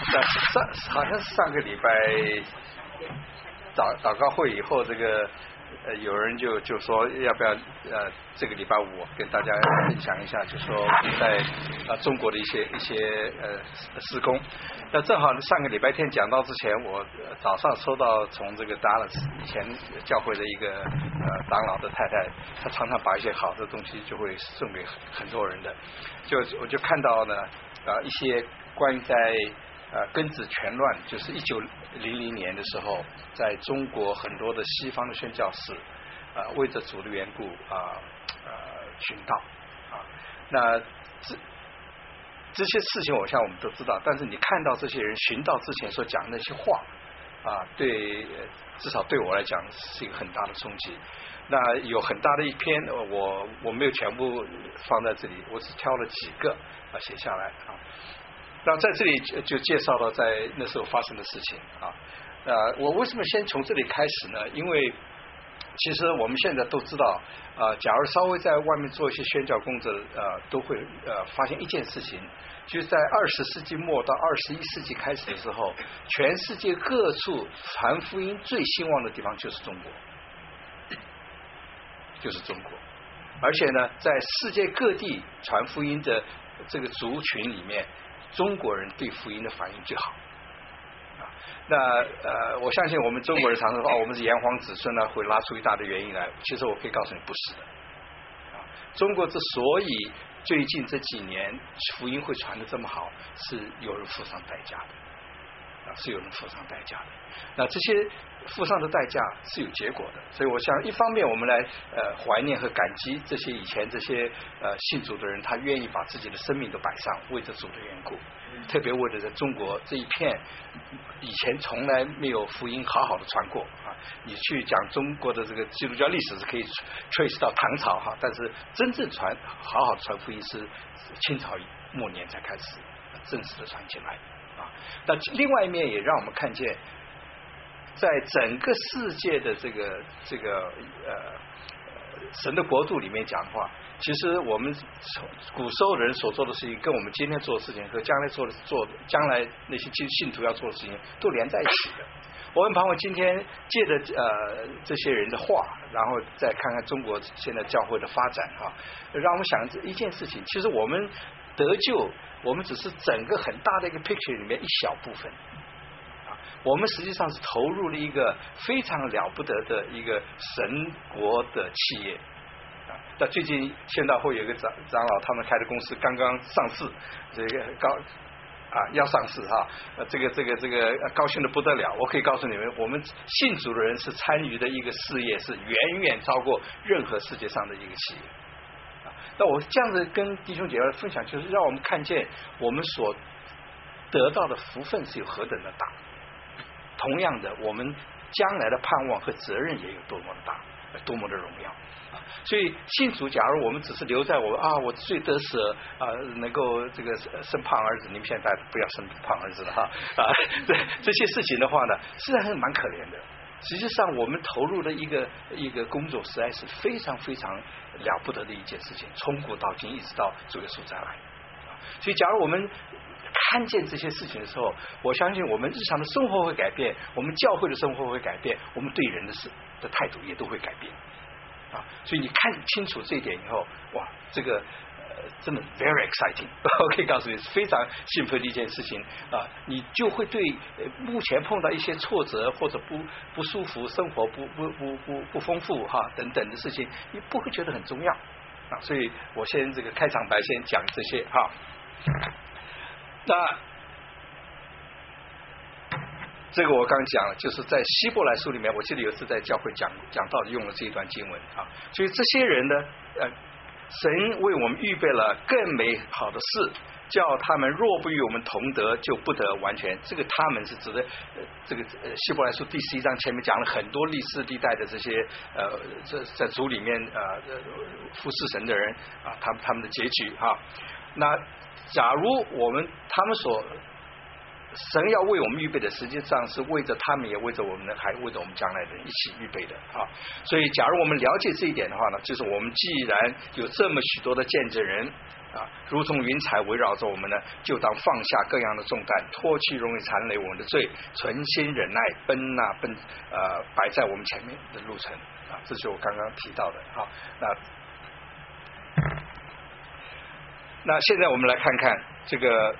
好像是上个礼拜祷告会以后，这个有人就说要不要这个礼拜五跟大家分享一下，就说在中国的一些施工。那正好上个礼拜天讲到之前，我早上收到从这个Dallas以前教会的一个长老的太太，她常常把一些好的东西就会送给很多人的，我就看到呢一些关于在庚子拳乱，就是1900年的时候，在中国很多的西方的宣教士为着主的缘故殉道那这些事情我想我们都知道，但是你看到这些人殉道之前所讲的那些话对至少对我来讲是一个很大的冲击。那有很大的一篇我没有全部放在这里，我只挑了几个写下来那在这里就介绍了在那时候发生的事情我为什么先从这里开始呢？因为其实我们现在都知道假如稍微在外面做一些宣教工作都会发现一件事情，就是在20世纪末到21世纪开始的时候，全世界各处传福音最兴旺的地方就是中国，而且呢在世界各地传福音的这个族群里面，中国人对福音的反应最好那我相信我们中国人常常说我们是炎黄子孙会拉出一大堆原因来，其实我可以告诉你不是的中国之所以最近这几年福音会传得这么好，是有人付上代价的那这些付上的代价是有结果的，所以我想一方面我们来怀念和感激这些以前这些信主的人，他愿意把自己的生命都摆上，为着主的缘故，特别为了在中国这一片以前从来没有福音好好的传过你去讲中国的这个基督教历史是可以 trace 到唐朝但是真正好好的传福音是清朝末年才开始正式的传起来那另外一面也让我们看见，在整个世界的这个神的国度里面讲的话，其实我们古时候的人所做的事情，跟我们今天做的事情和将来那些信徒要做的事情都连在一起的。我们盼望今天借着这些人的话，然后再看看中国现在教会的发展让我们想一件事情，其实我们得救，我们只是整个很大的一个 picture 里面一小部分我们实际上是投入了一个非常了不得的一个神国的企业那最近宣道会有一个长老，他们开的公司刚刚上市，这个要上市这个高兴的不得了。我可以告诉你们，我们信主的人是参与的一个事业是远远超过任何世界上的一个企业那我这样子跟弟兄姐妹分享，就是让我们看见我们所得到的福分是有何等的大，同样的我们将来的盼望和责任也有多么的大，多么的荣耀所以信主，假如我们只是留在我最得舍能够这个生胖儿子，你们现在不要生胖儿子了这些事情的话呢，实际上蛮可怜的。实际上我们投入的一个工作实在是非常非常了不得的一件事情，从古到今一直到主耶稣再来所以假如我们看见这些事情的时候，我相信我们日常的生活会改变，我们教会的生活会改变，我们对人的态度也都会改变所以你看清楚这一点以后，哇，这个真的 very exciting 我可以告诉你是非常兴奋的一件事情你就会对目前碰到一些挫折或者不舒服，生活不丰富等等的事情，你不会觉得很重要所以我先这个开场白先讲这些那这个我刚讲了，就是在希伯来书里面，我记得有一次在教会讲到用了这一段经文所以这些人呢神为我们预备了更美好的事，叫他们若不与我们同得，就不得完全。这个他们是指的这个希伯来书第11章前面讲了很多历世历代的这些在主里面服侍神的人他们的结局那假如他们所神要为我们预备的，实际上是为着他们，也为着我们，还为着我们将来的人一起预备的啊。所以，假如我们了解这一点的话呢，就是我们既然有这么许多的见证人啊，如同云彩围绕着我们呢，就当放下各样的重担，脱去容易缠累我们的罪，存心忍耐，摆在我们前面的路程啊。这就是我刚刚提到的啊。那现在我们来看看这个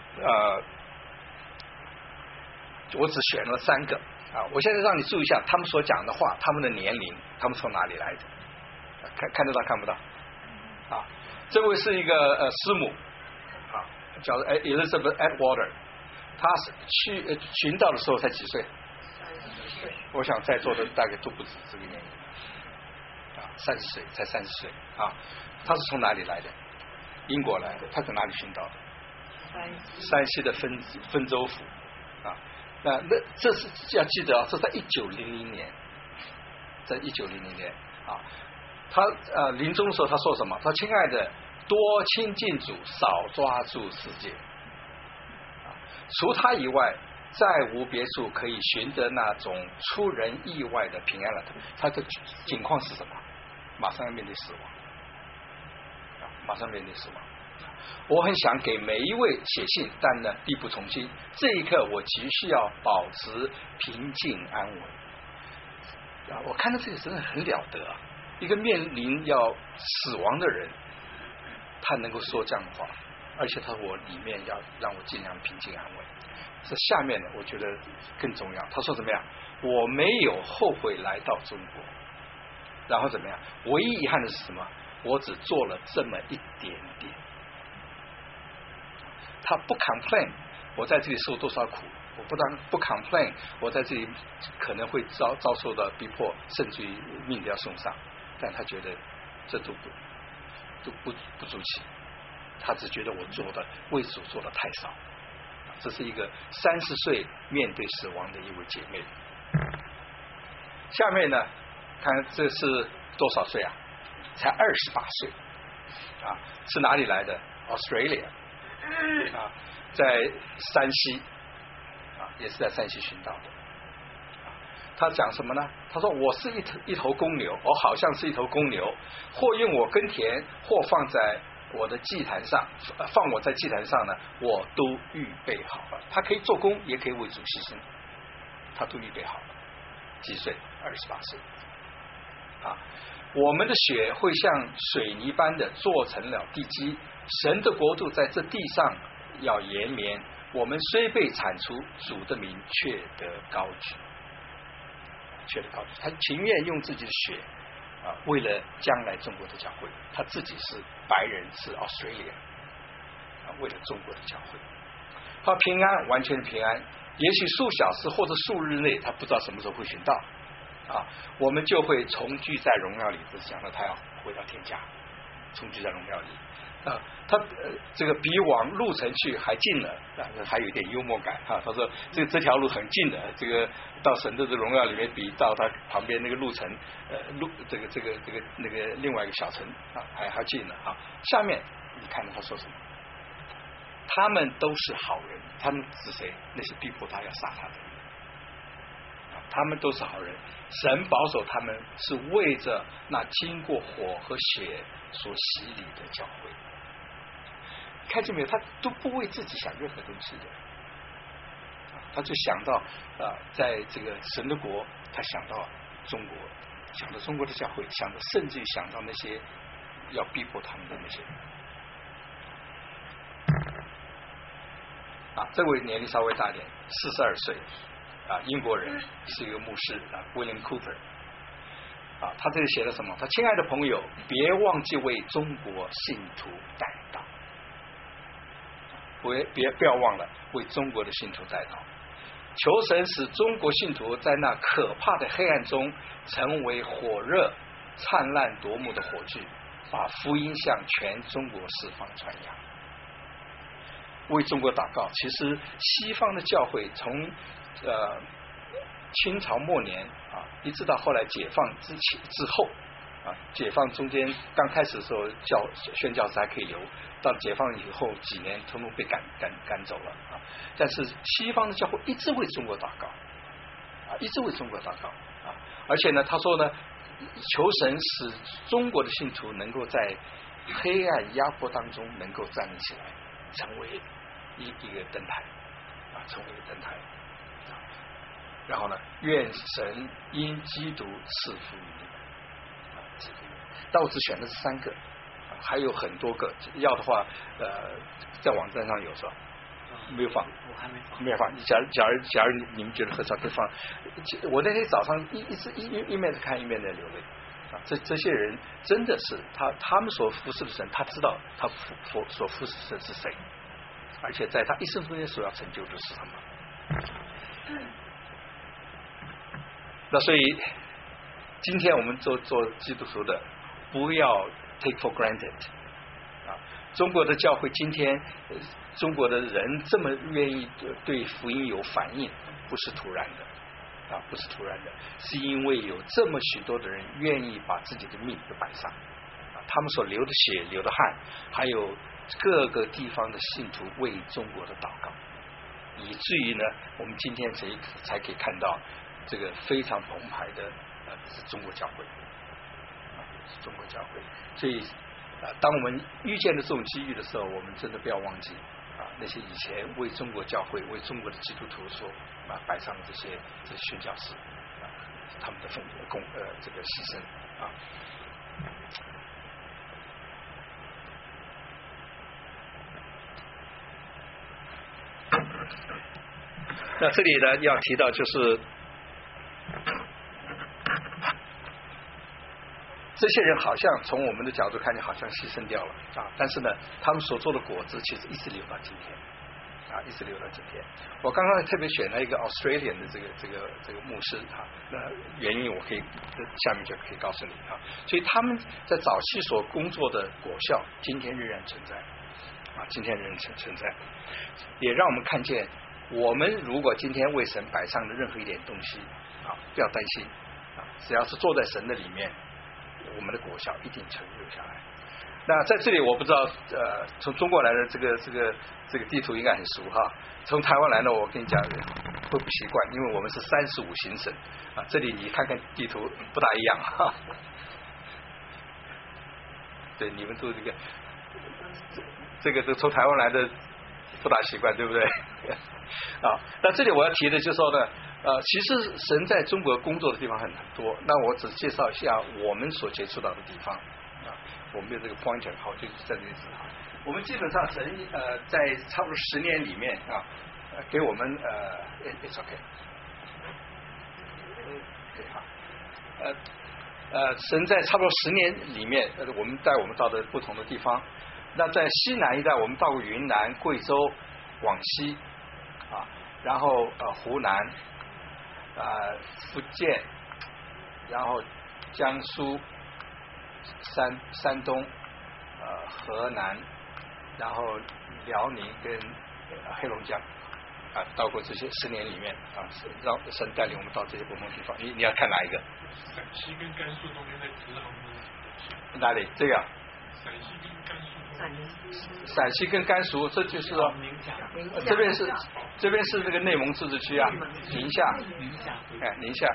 我只选了3个啊，我现在让你注意一下他们所讲的话，他们的年龄，他们从哪里来的？看得到看不到？啊，这位是一个师母啊，叫 Elizabeth Atwater， 她是去寻道的时候才几岁？30岁。我想在座的大概都不止这个年龄啊，30岁，才30岁啊。她是从哪里来的？英国来的。她从哪里寻道的？山西的汾州府啊。那这是要记得啊，这在1900年，在1900年啊，他临终的时候他说什么？他说：“亲爱的，多亲近主，少抓住世界。除他以外，再无别处可以寻得那种出人意外的平安了。”他的境况是什么？马上要面对死亡，马上面对死亡。我很想给每一位写信，但呢力不从心。这一刻，我急需要保持平静安稳。我看到这个真的很了得啊！一个面临要死亡的人，他能够说这样的话，而且他说我里面要让我尽量平静安稳。这下面呢，我觉得更重要。他说怎么样？我没有后悔来到中国，然后怎么样？唯一遗憾的是什么？我只做了这么一点点。他不 complain 我在这里受多少苦，我不 complain 我在这里可能会遭受到逼迫，甚至于命都要送上，但他觉得这都不足奇，他只觉得我做的为主做的太少。这是一个30岁面对死亡的一位姐妹。下面呢，看这是多少岁啊？才28岁啊，是哪里来的 ？Australia。啊，在山西啊，也是在山西寻道的。他讲什么呢？他说：“我是一头公牛，我好像是一头公牛，或用我耕田，或放在我的祭坛上，放我在祭坛上呢，我都预备好了。他可以做工，也可以为主牺牲，他都预备好了。几岁？28岁。啊，我们的血会像水泥般的做成了地基。神的国度在这地上要延绵，我们虽被铲除，主的名却得高举，他情愿用自己的血啊，为了将来中国的教会，他自己是白人，是 Australia 啊，为了中国的教会，他平安，完全的平安。也许数小时或者数日内，他不知道什么时候会寻到啊，我们就会重聚在荣耀里。这是讲到他要回到天家，重聚在荣耀里。他这个比往路程去还近了，还有一点幽默感哈。他说这条路很近的，这个到神的荣耀里面比到他旁边那个路程这个那个另外一个小城啊还近了啊。下面你看到他说什么？他们都是好人，他们是谁？那些逼迫他要杀他的人，他们都是好人。神保守他们是为着那经过火和血所洗礼的教会。看见没有？他都不为自己想任何东西的，他就想到在这个神的国，他想到中国，想到中国的教会，甚至于想到那些要逼迫他们的那些人。这位年龄稍微大点，42岁英国人，是一个牧师William Cooper。他这里写了什么？他亲爱的朋友，别忘记为中国信徒代祷。不要忘了为中国的信徒代祷，求神使中国信徒在那可怕的黑暗中成为火热灿烂夺目的火炬，把福音向全中国四方传扬。为中国祷告。其实西方的教会从清朝末年一直到后来解放之后解放中间刚开始的时候宣教士还可以留， 到解放以后几年，统统被赶走了啊。但是西方的教会一直为中国祷告啊，一直为中国祷告啊。而且呢，他说呢，求神使中国的信徒能够在黑暗压迫当中能够站立起来，成为一个灯台啊，成为一个灯台。然后呢，愿神因基督赐福于你们。但我只选的是3个，还有很多个，要的话，在网站上有是吧？没有放， 我还没放， 没有放。假如你们觉得合适，可以放。我那天早上一面在看，一面在流泪啊！这些人真的是他们所服侍的神，他知道他所服侍的是谁，而且在他一生中间所要成就的是什么。那所以今天我们做基督徒的，不要 take for granted 啊！中国的教会今天，中国的人这么愿意对福音有反应，不是突然的啊，不是突然的，是因为有这么许多的人愿意把自己的命都摆上啊，他们所流的血、流的汗，还有各个地方的信徒为中国的祷告，以至于呢，我们今天才可以看到这个非常澎湃的是中国教会啊，是中国教会。所以当我们遇见了这种机遇的时候，我们真的不要忘记啊，那些以前为中国教会、为中国的基督徒所摆上的这些宣教士啊，他们的这个牺牲啊。那这里呢，要提到就是这些人好像从我们的角度看见好像牺牲掉了啊，但是呢，他们所做的果子其实一直留到今天啊，一直留到今天。我刚刚特别选了一个 Australian 的这个牧师啊，那原因我可以下面就可以告诉你啊。所以他们在早期所工作的果效，今天仍然存在啊，今天仍然存在，也让我们看见，我们如果今天为神摆上的任何一点东西啊，不要担心啊，只要是坐在神的里面，我们的果效一定存留下来。那在这里我不知道从中国来的这个地图应该很熟哈，从台湾来的我跟你讲会不习惯，因为我们是35行省啊，这里你看看地图不大一样哈。对，你们都这个从台湾来的不大习惯，对不对？啊，那这里我要提的就是说呢，其实神在中国工作的地方很多，那我只介绍一下我们所接触到的地方啊，我们的这个 pointer 好，就是在这里指哈。我们基本上神在差不多10年里面啊，给我们it's okay， 对哈，神在差不多10年里面，我们带我们到的不同的地方。那在西南一带，我们到过云南、贵州、广西啊，然后湖南、福建，然后江苏、山东、河南，然后辽宁跟黑龙江啊，到过这些10年里面啊，让神带领我们到这些不同地方。你要看哪一个？ 陕西跟甘肃中间在直航的哪里？这个？ 陕西跟甘肃。 陕西跟甘肃，这就是说，这边是这个内蒙自治区啊，宁夏，哎，宁夏，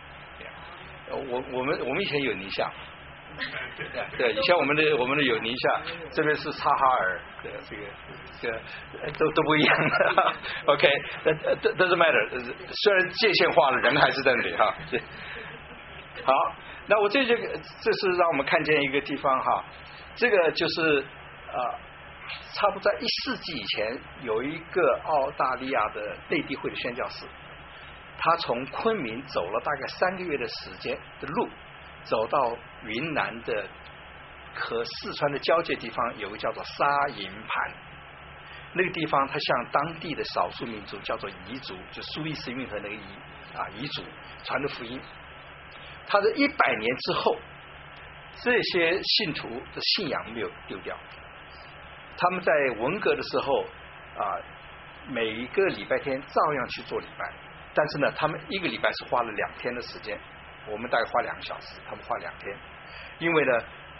我们以前有宁夏，对，以前我们的有宁夏，这边是察哈尔的这个都不一样的，OK， doesn't matter， 虽然界限化了，人还是在那里哈。好，那我这是让我们看见一个地方哈，这个就是差不多在1世纪以前，有一个澳大利亚的内地会的宣教士，他从昆明走了大概3个月的时间的路，走到云南的和四川的交界地方，有个叫做沙营盘，那个地方他向当地的少数民族叫做彝族，就苏伊士运河那个彝族传的福音。他的100年之后，这些信徒的信仰没有丢掉，他们在文革的时候每一个礼拜天照样去做礼拜，但是呢，他们1个礼拜是花了2天的时间，我们大概花2个小时，他们花2天，因为呢，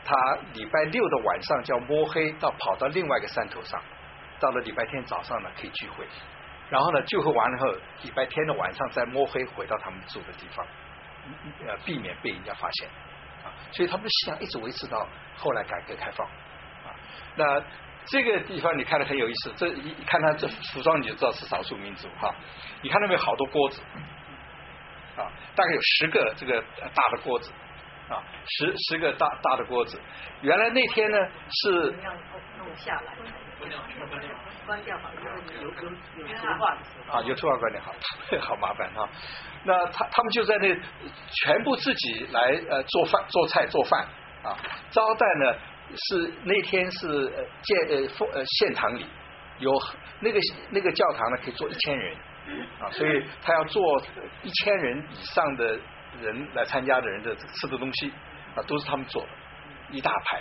他礼拜六的晚上就要摸黑跑到另外一个山头上，到了礼拜天早上呢可以聚会，然后呢聚会完了后，礼拜天的晚上再摸黑回到他们住的地方，避免被人家发现啊。所以他们的信仰一直维持到后来改革开放啊。那这个地方你看得很有意思，这一看他这服装你就知道是少数民族哈。你看那边好多锅子啊，大概有10个这个大的锅子啊，10个大的锅子。原来那天呢是弄下来，关掉好，有图画的时候啊，有图画关掉好，好麻烦哈。那他们就在那全部自己来做菜做饭啊，招待呢是那天是献堂里有那个教堂呢可以坐1000人啊，所以他要做1000人以上的人来参加的人的吃的东西啊，都是他们做的，一大排。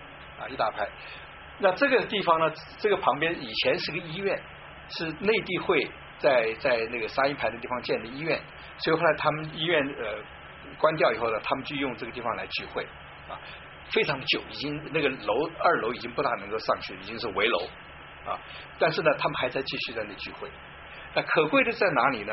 那这个地方呢，这个旁边以前是个医院，是内地会在那个沙鹰排的地方建的医院，所以后来他们医院关掉以后呢，他们就用这个地方来聚会啊，非常久，已经那个2楼已经不大能够上去，已经是围楼啊，但是呢，他们还在继续在那聚会。那可贵的在哪里呢？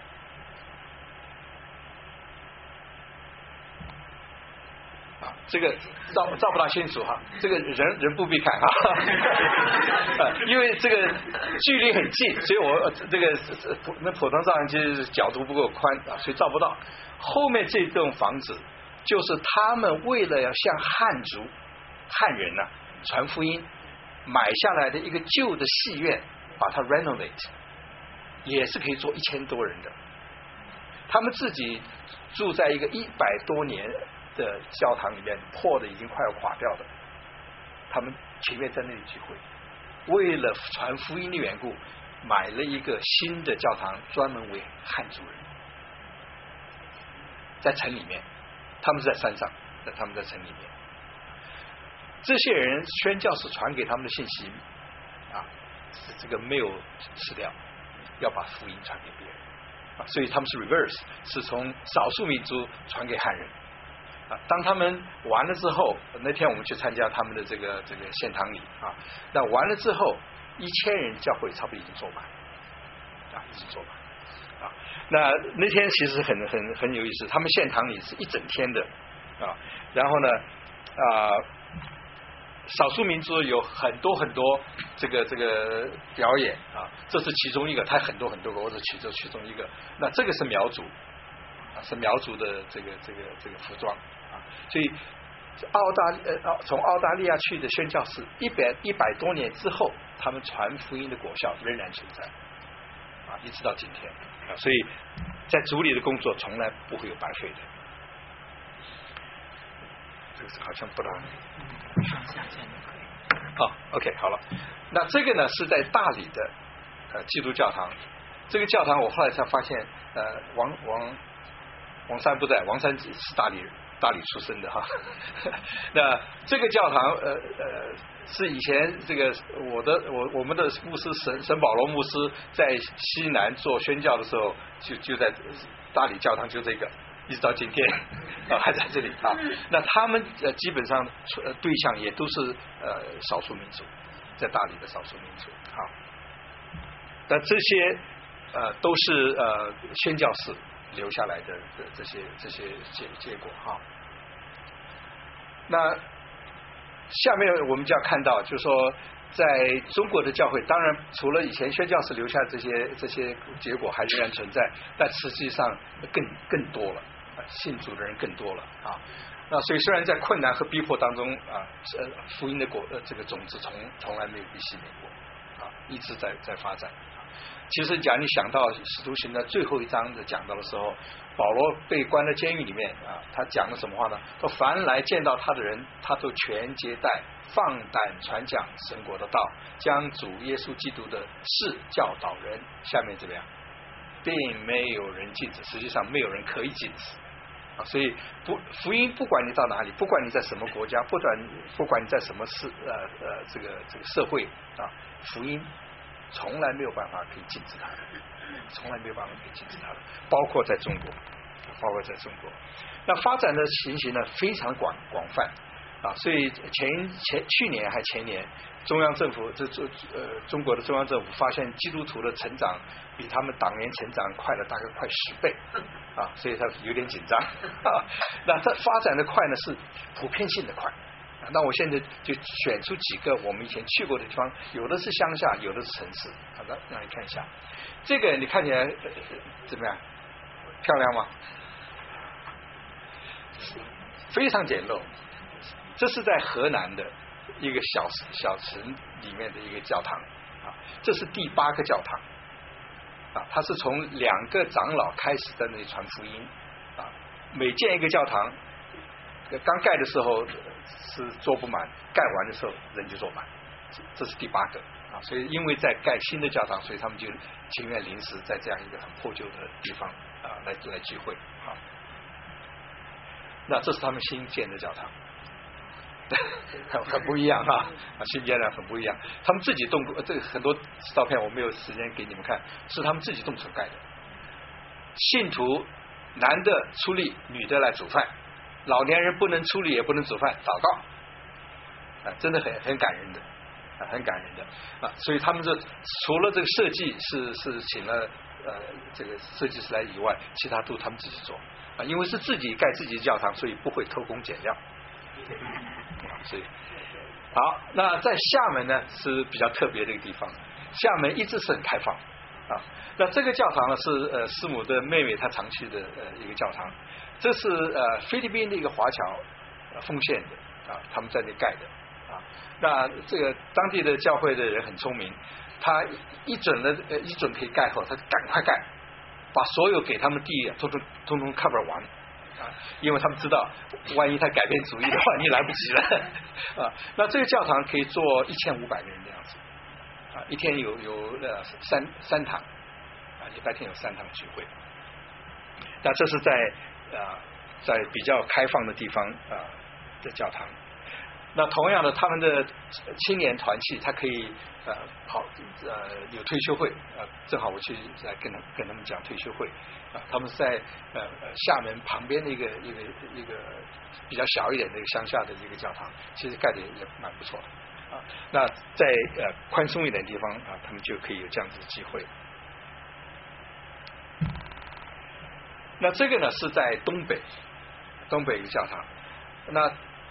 这个照不大清楚哈，这个人不必看哈，因为这个距离很近，所以我这个那普通照相机角度不够宽啊，所以照不到。后面这栋房子就是他们为了要向汉人呢传福音买下来的一个旧的戏院，把它 renovate， 也是可以坐1000多人的。他们自己住在一个100多年的教堂里面，破的已经快要垮掉的，他们情愿在那里聚会，为了传福音的缘故，买了一个新的教堂，专门为汉族人，在城里面，他们是在山上，他们在城里面。这些人宣教士传给他们的信息啊，这个没有吃掉，要把福音传给别人啊，所以他们是 reverse， 是从少数民族传给汉人。当他们完了之后，那天我们去参加他们的这个献堂礼啊，那完了之后，1000人教会差不多已经坐满啊，已经坐满啊。那天其实很有意思，他们献堂礼是一整天的啊，然后呢少数民族有很多这个表演啊，这是其中一个，他很多个，我只取这其中一个。那这个是苗族啊，是苗族的这个服装啊，所以从澳大利亚去的宣教士100多年之后，他们传福音的果效仍然存在啊，一直到今天啊，所以在主里的工作从来不会有白费的。这个好像不大。OK， 好了。那这个呢是在大理的基督教堂。这个教堂我后来才发现，王山不在，王山是大理出生的哈。那这个教堂是以前这个我们的牧师沈保罗牧师在西南做宣教的时候，就在大理教堂，就这个。一直到今天还在这里啊。那他们基本上对象也都是少数民族，在大理的少数民族啊。但这些都是宣教士留下来的这些结果哈。那下面我们就要看到，就是说在中国的教会，当然除了以前宣教士留下这些结果还仍然存在，但实际上更多了。信主的人更多了啊，那所以虽然在困难和逼迫当中啊，福音的这个种子从来没有被熄灭过啊，一直在发展。其实你想到使徒行的最后一章的讲到的时候，保罗被关在监狱里面啊，他讲了什么话呢？说凡来见到他的人，他都全接待，放胆传讲神国的道，将主耶稣基督的事教导人。下面怎么样？并没有人禁止，实际上没有人可以禁止啊！所以福音不管你到哪里，不管你在什么国家，不管你在什么这个社会啊，福音从来没有办法可以禁止它的，从来没有办法可以禁止它的，包括在中国。那发展的情形呢非常广泛。 啊，所以去年还前年，中央政府中国的中央政府发现基督徒的成长比他们党员成长快了大概快10倍啊，所以他有点紧张啊。那它发展的快呢是普遍性的快。那我现在就选出几个我们以前去过的地方，有的是乡下，有的是城市。好的，让你看一下，这个你看起来怎么样？漂亮吗？非常简陋。这是在河南的一个小城里面的一个教堂啊，这是第8个教堂啊，它是从2个长老开始在那里传福音啊，每建一个教堂，刚盖的时候是坐不满，盖完的时候人就坐满，这是第8个啊，所以因为在盖新的教堂，所以他们就情愿临时在这样一个很破旧的地方啊来聚会啊。那这是他们新建的教堂。很不一样啊，新建的很不一样。他们自己动这个很多照片我没有时间给你们看，是他们自己动手盖的。信徒男的出力，女的来煮饭，老年人不能出力也不能煮饭，祷告啊，真的很感人的啊，很感人的啊。所以他们除了这个设计是请了这个设计师来以外，其他都他们自己做啊，因为是自己盖自己的教堂，所以不会偷工减料。所以好，那在厦门呢是比较特别的一个地方，厦门一直是很开放啊。那这个教堂呢是师母的妹妹她常去的一个教堂，这是菲律宾的一个华侨奉献的啊，他们在那盖的啊。那这个当地的教会的人很聪明，他一准可以盖后，他赶快盖，把所有给他们地通通 cover 完。啊，因为他们知道，万一他改变主意的话，你来不及了啊。那这个教堂可以坐1500个人的样子啊，一天有三堂啊，礼拜天有3堂聚会。那这是在比较开放的地方的教堂。那同样的，他们的青年团契，他可以有退休会正好我去来跟他们讲退休会啊，他们是在厦门旁边的一个比较小一点的一个乡下的一个教堂，其实盖的也蛮不错的啊。那在宽松一点的地方啊，他们就可以有这样子的机会。那这个呢是在东北一个教堂，那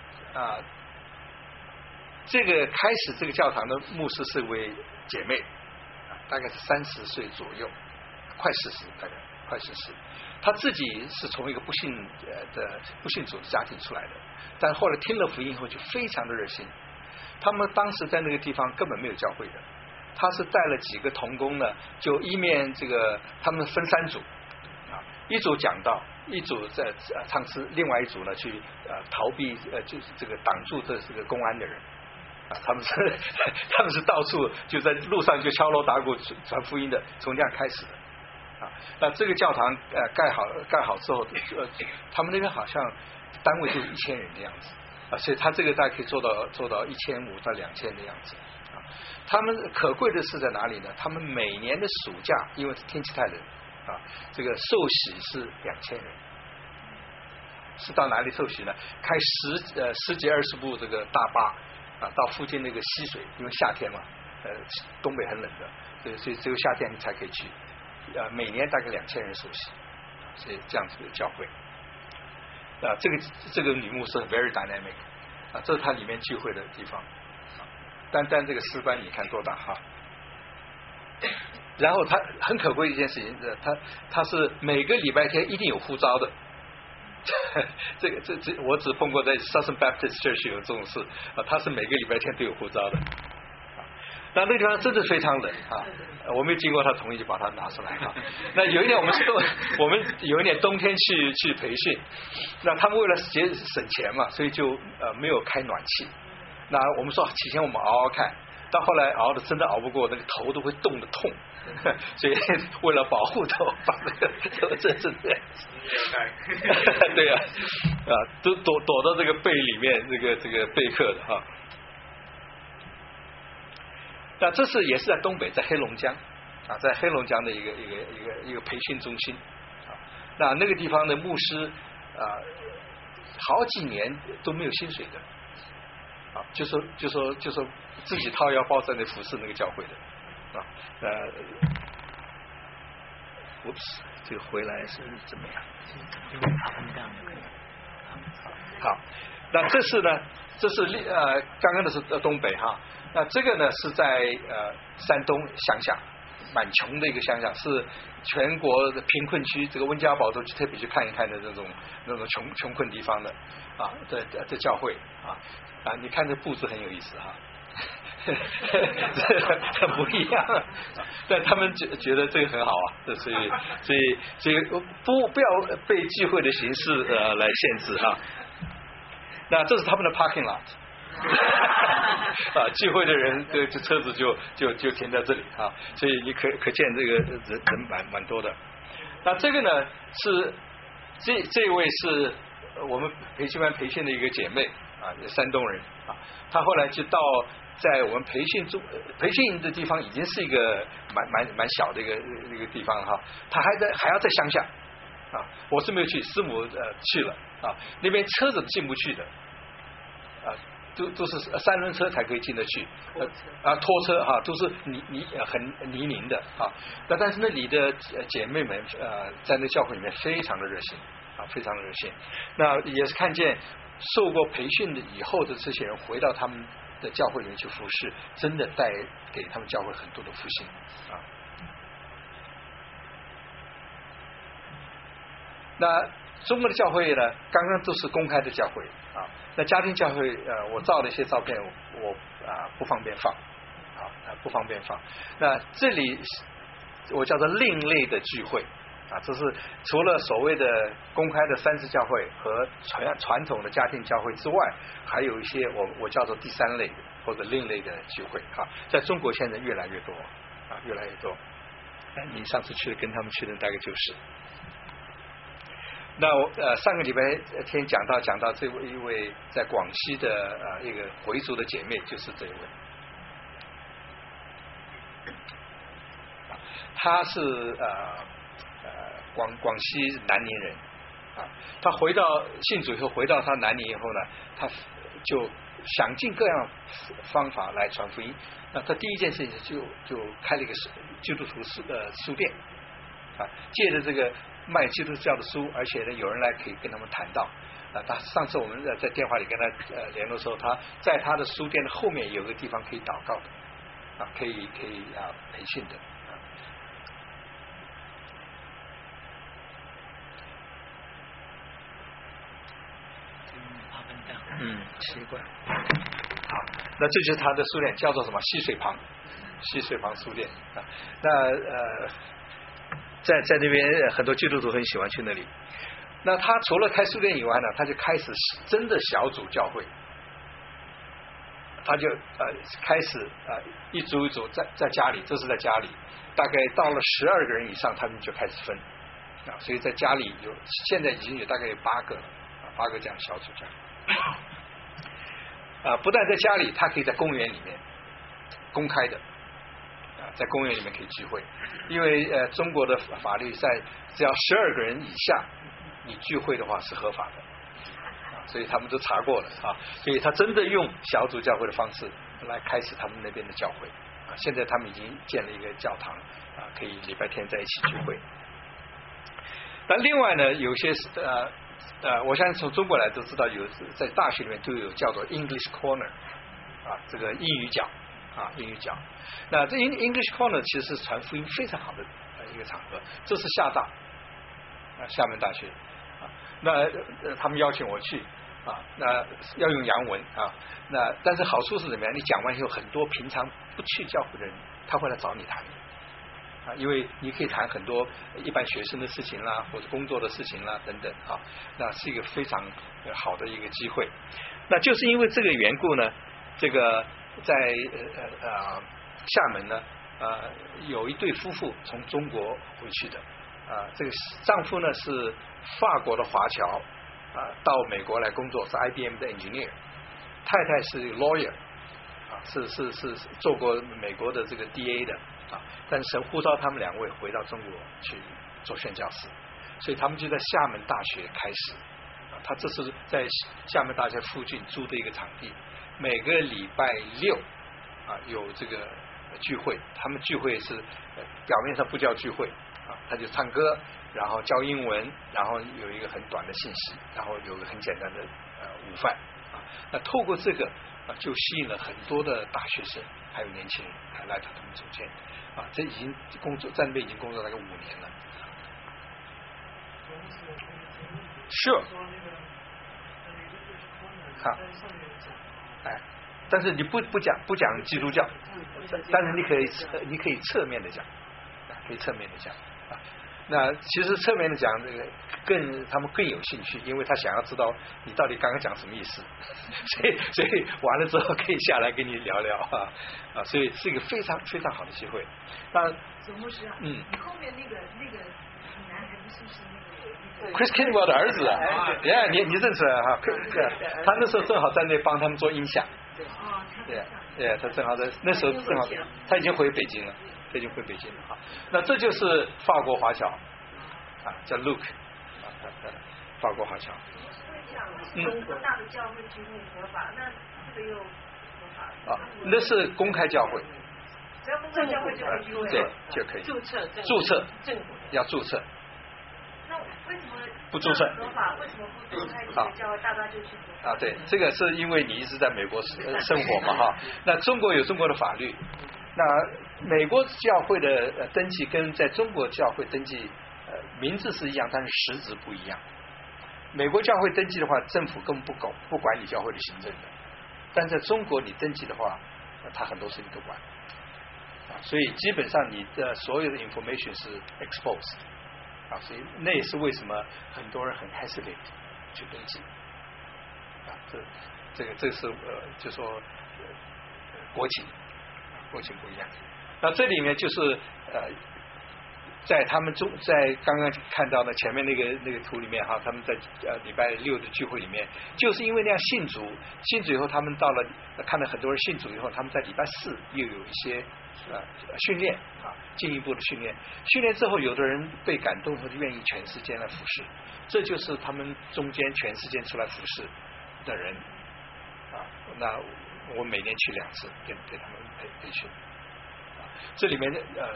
这个开始这个教堂的牧师是位姐妹，大概是30岁左右，快40，大概快40。她自己是从一个不信主的家庭出来的，但后来听了福音后就非常的热心。他们当时在那个地方根本没有教会的，他是带了几个同工呢，就一面这个他们分3组啊，一组讲道，一组在唱诗，另外一组呢去逃避就是这个挡住这个公安的人。啊，他们是到处就在路上就敲锣打鼓传福音的，从这样开始的啊。那这个教堂盖好之后，他们那边好像单位就是1000人的样子啊，所以他这个大概可以做到1500到2000的样子啊。他们可贵的是在哪里呢？他们每年的暑假，因为天气太冷啊，这个受洗是2000人。是到哪里受洗呢？开10几20部这个大巴。啊，到附近那个溪水，因为夏天嘛，东北很冷的，所以只有夏天才可以去。每年大概2000人受洗，所以这样子的教会。这个女牧是 very dynamic 啊，这是它里面聚会的地方。但这个诗班你看多大哈？然后它很可贵的一件事情，它是每个礼拜天一定有呼召的。这我只碰过在 Southern Baptist Church 有这种事啊，他是每个礼拜天都有呼召的。那个地方真的非常冷啊，我没经过他同意就把它拿出来啊。那有一年我们有一年冬天去培训，那他们为了省钱嘛，所以就没有开暖气。那我们说起先我们熬看，到后来熬的真的熬不过，那个头都会冻得痛，所以为了保护头，把那个头这样子。对呀，都躲到这个背里面，这个贝壳的哈。那这是也是在东北，在黑龙江啊，在黑龙江的一个培训中心啊。那个地方的牧师好几年都没有薪水的， 啊，就说自己掏腰包在那服侍那个教会的啊，oops， 这个回来是怎么样？好，那这是刚刚的是东北哈，那这个呢是在山东乡下，蛮穷的一个乡下，是全国的贫困区，这个温家宝都特别去看一看的那种穷困地方的啊的教会啊，你看这布置很有意思哈。这不一样，但他们觉得这个很好啊，所以不要被聚会的形式来限制哈。那这是他们的 parking lot， 啊，聚会的人这车子就停在这里啊，所以你可见这个人蛮多的。那这个呢是这位是我们培训班培训的一个姐妹啊，山东人啊，她后来就到在我们培训的地方已经是一个蛮小的一个地方哈，她还要在乡下啊，我是没有去，师母去了啊，那边车子进不去的啊，都是3轮车才可以进得去，拖车哈，都是很泥泞的啊，但是那里的姐妹们在那教会里面非常的热心啊，非常的热心，那也是看见受过培训的以后的这些人回到他们的教会里面去服侍，真的带给他们教会很多的复兴啊。那中国的教会呢，刚刚都是公开的教会啊，那家庭教会我照了一些照片，我不方便放啊，不方便放。那这里我叫做另类的聚会啊，这是除了所谓的公开的三次教会和传统的家庭教会之外，还有一些我叫做第三类或者另类的聚会啊，在中国现在越来越多啊，越来越多。你上次跟他们去的大概就是。那上个礼拜天讲到这位一位在广西的一个回族的姐妹，就是这一位，她是广西南宁人啊，她回到信主以后，回到她南宁以后呢，她就想尽各样方法来传福音。那她第一件事情就开了一个基督徒书店啊，借着这个卖基督教的书，而且呢有人来可以跟他们谈到啊。他上次我们在电话里跟他联络的时候，他在他的书店的后面有个地方可以祷告的啊，可以培训的。奇怪。好，那这就是他的书店，叫做什么？溪水旁书店啊。那在那边很多基督徒很喜欢去那里。那他除了开书店以外呢，他就开始真的小组教会，他就开始一组一组在家里，这是在家里，大概到了12个人以上，他们就开始分啊，所以在家里现在已经有大概有8个了，8个这样小组教会啊，不但在家里，他可以在公园里面公开的。在公园里面可以聚会，因为中国的法律在只要12个人以下，你聚会的话是合法的，所以他们都查过了啊，所以他真的用小组教会的方式来开始他们那边的教会啊。现在他们已经建了一个教堂啊，可以礼拜天在一起聚会。那另外呢，有些我相信从中国来都知道，有在大学里面都有叫做 English Corner 啊，这个英语角。英语讲，那这 English Corner 其实是传福音非常好的一个场合。这是厦门大学啊，那他们邀请我去啊，那要用洋文啊，那但是好处是怎么样？你讲完以后，很多平常不去教会的人，他会来找你谈啊，因为你可以谈很多一般学生的事情啦，或者工作的事情啦等等啊，那是一个非常好的一个机会。那就是因为这个缘故呢，这个。在厦门呢，有一对夫妇从中国回去的，这个丈夫呢是法国的华侨，到美国来工作，是 IBM 的 engineer， 太太是 lawyer， 是做过美国的这个 DA 的，但是神呼召他们2位回到中国去做宣教士，所以他们就在厦门大学开始，他这是在厦门大学附近租的一个场地。 每个礼拜六有这个聚会，他们聚会是表面上不叫聚会他就唱歌，然后教英文，然后有一个很短的信息，然后有个很简单的午饭那透过这个就吸引了很多的大学生还有年轻人来到他们中间这已经工作在那边已经工作大概5年了。Sure 但是你不讲基督教，但是你可以侧面的讲，可以侧面的讲那其实侧面的讲这个他们更有兴趣，因为他想要知道你到底刚刚讲什么意思，所以完了之后可以下来跟你聊聊所以是一个非常非常好的机会。那总牧师你后面那个男孩子是不是那个 Chris Kidwell 的儿子你认识了他那时候正好在那帮他们做音响他正好在那时候正好他已经回北京了。那这就是法国华侨叫 Luke 法国华侨。 中国大的教会聚会合法，那这个又合法那是公开教会， 只要公开教会就可以聚会， 对就可以注册要注册。 那为什么不注册合法？为什么不公开教会大家就去合法对，这个是因为你一直在美国生活嘛那中国有中国的法律，那美国教会的登记跟在中国教会登记名字是一样，但是实质不一样。美国教会登记的话，政府根本不管你教会的行政的，但在中国你登记的话，他很多事情都管所以基本上你的所有的 information 是 exposed所以那也是为什么很多人很 hesitate 去登记这是就说国情不一样。那这里面就是在他们在刚刚看到的前面那个图里面他们在礼拜六的聚会里面，就是因为那样信主以后，他们到了看到很多人信主以后，他们在礼拜4又有一些训练进一步的训练之后，有的人被感动或者愿意全世界来服侍，这就是他们中间全世界出来服侍的人那我每年去2次给他们培训这里面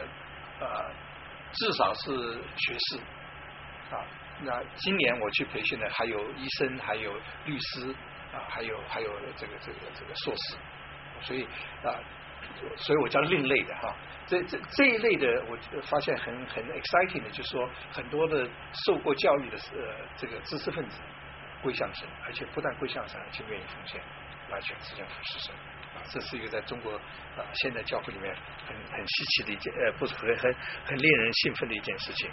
至少是学士那今年我去培训的还有医生，还有律师还有这个硕士，所以我叫另类的这一类的我发现很 exciting 的，就是说很多的受过教育的这个知识分子归向神，而且不但归向神，而且愿意奉献来全世界服侍神这是一个在中国现在教会里面很稀奇的一件不是很令人兴奋的一件事情。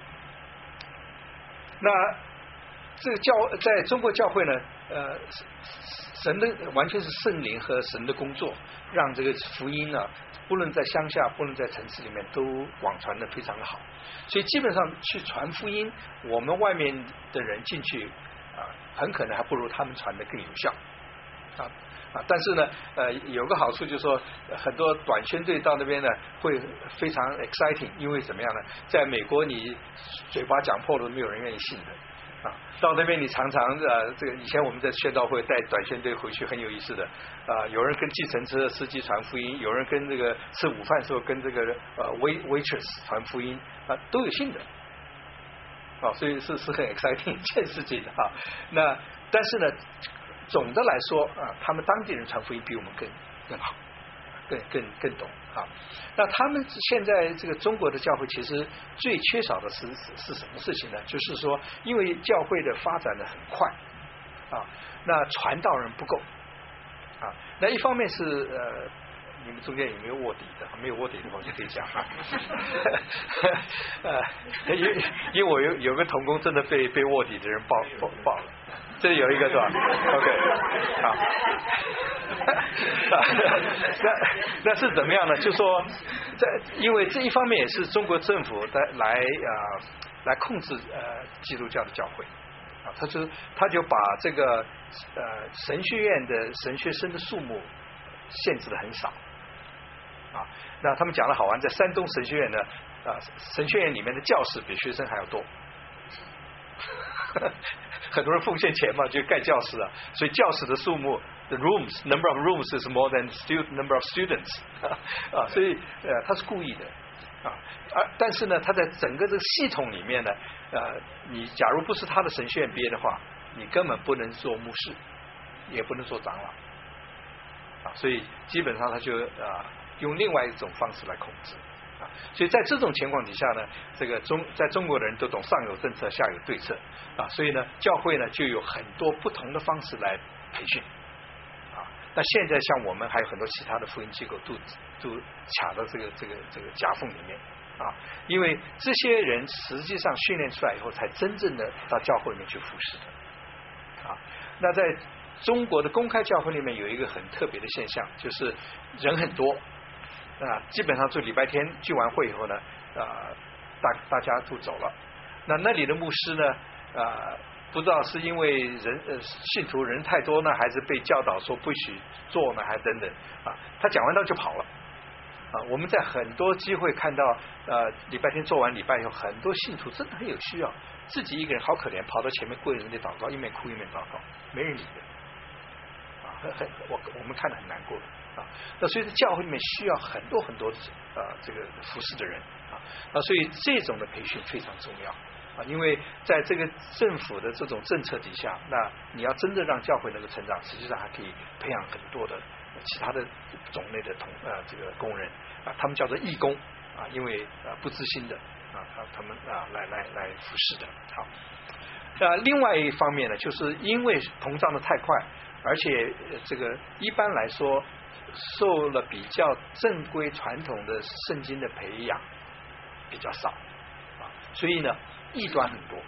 那这个在中国教会呢神的完全是圣灵和神的工作，让这个福音呢不论在乡下不论在城市里面都广传的非常的好，所以基本上去传福音，我们外面的人进去很可能还不如他们传的更有效但是呢有个好处就是说很多短宣队到那边呢会非常 exciting， 因为怎么样呢，在美国你嘴巴讲破了没有人愿意信的到那边你常常这个以前我们在宣道会带短宣队回去很有意思的有人跟计程车司机传福音，有人跟这个吃午饭时候跟这个waitress 传福音都有信的所以是很 exciting 一件事情那但是呢总的来说他们当地人传福音比我们更好，更懂那他们现在这个中国的教会其实最缺少的是什么事情呢？就是说因为教会的发展的很快那传道人不够那一方面是你们中间有没有卧底的？没有卧底的话就可以讲因为我有个同工真的被卧底的人报了，这里有一个是吧 ？OK 那是怎么样呢？就说因为这一方面也是中国政府来控制基督教的教会他就把这个神学院的神学生的数目限制的很少那他们讲的好玩，在山东神学院呢神学院里面的教室比学生还要多很多人奉献钱嘛，就盖教室所以教室的数目 the rooms number of rooms is more than number of students 啊，所以他是故意的啊，但是呢，他在整个这个系统里面呢，你假如不是他的神学院毕业的话，你根本不能做牧师，也不能做长老啊，所以基本上他就用另外一种方式来控制。所以在这种情况底下呢，这个在中国的人都懂上有政策下有对策啊，所以呢，教会呢就有很多不同的方式来培训啊。那现在像我们还有很多其他的福音机构都卡到这个夹缝里面啊，因为这些人实际上训练出来以后，才真正的到教会里面去服侍的啊。那在中国的公开教会里面有一个很特别的现象，就是人很多。基本上就礼拜天聚完会以后呢，大家都走了。那里的牧师呢，不知道是因为信徒人太多呢，还是被教导说不许做呢，还等等啊，他讲完道就跑了啊。我们在很多机会看到，礼拜天做完礼拜以后，很多信徒真的很有需要，自己一个人好可怜，跑到前面跪着那祷告，一面哭一面祷告，没人理的啊，我们看得很难过的。那所以教会里面需要很多的这个服侍的人所以这种的培训非常重要因为在这个政府的这种政策底下，那你要真的让教会能够成长，实际上还可以培养很多的其他的种类的这个工人他们叫做义工因为不知心的他们来服侍的。好，另外一方面呢，就是因为膨胀的太快，而且这个一般来说受了比较正规传统的圣经的培养比较少所以呢异端很多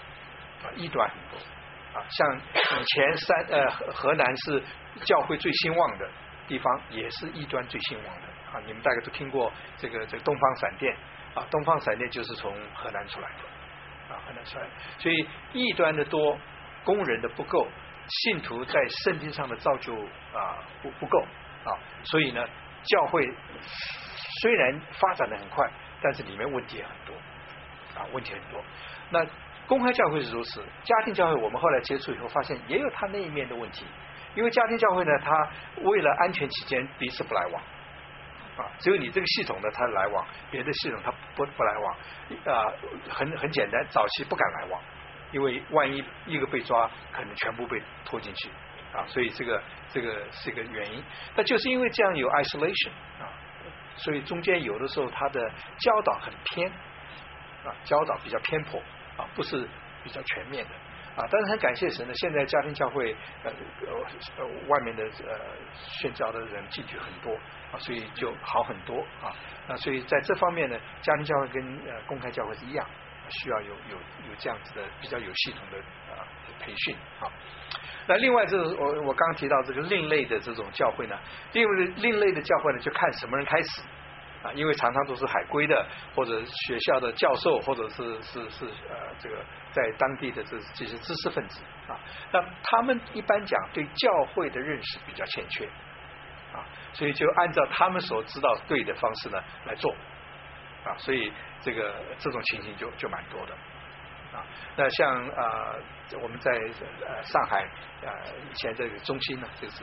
像以前河南是教会最兴旺的地方，也是异端最兴旺的你们大概都听过这个东方闪电东方闪电就是从河南出来的河南出来的，所以异端的多，工人的不够，信徒在圣经上的造就不够所以呢，教会虽然发展的很快，但是里面问题也很多问题很多。那公开教会是如此，家庭教会我们后来接触以后发现也有它那一面的问题，因为家庭教会呢，它为了安全起见彼此不来往只有你这个系统的它来往，别的系统它不来往很简单，早期不敢来往，因为万一一个被抓，可能全部被拖进去所以这个是一个原因。那就是因为这样有 isolation所以中间有的时候他的教导很偏教导比较偏颇不是比较全面的但是很感谢神呢，现在家庭教会外面的宣教的人进去很多所以就好很多那所以在这方面呢，家庭教会跟公开教会是一样，需要有这样子的比较有系统的培训那另外这我刚刚提到这个另类的这种教会呢，另类的教会呢，就看什么人开始因为常常都是海归的，或者学校的教授，或者是这个在当地的这些知识分子那他们一般讲对教会的认识比较欠缺所以就按照他们所知道对的方式呢来做所以这种情形就蛮多的那像我们在上海以前这个中心呢，就是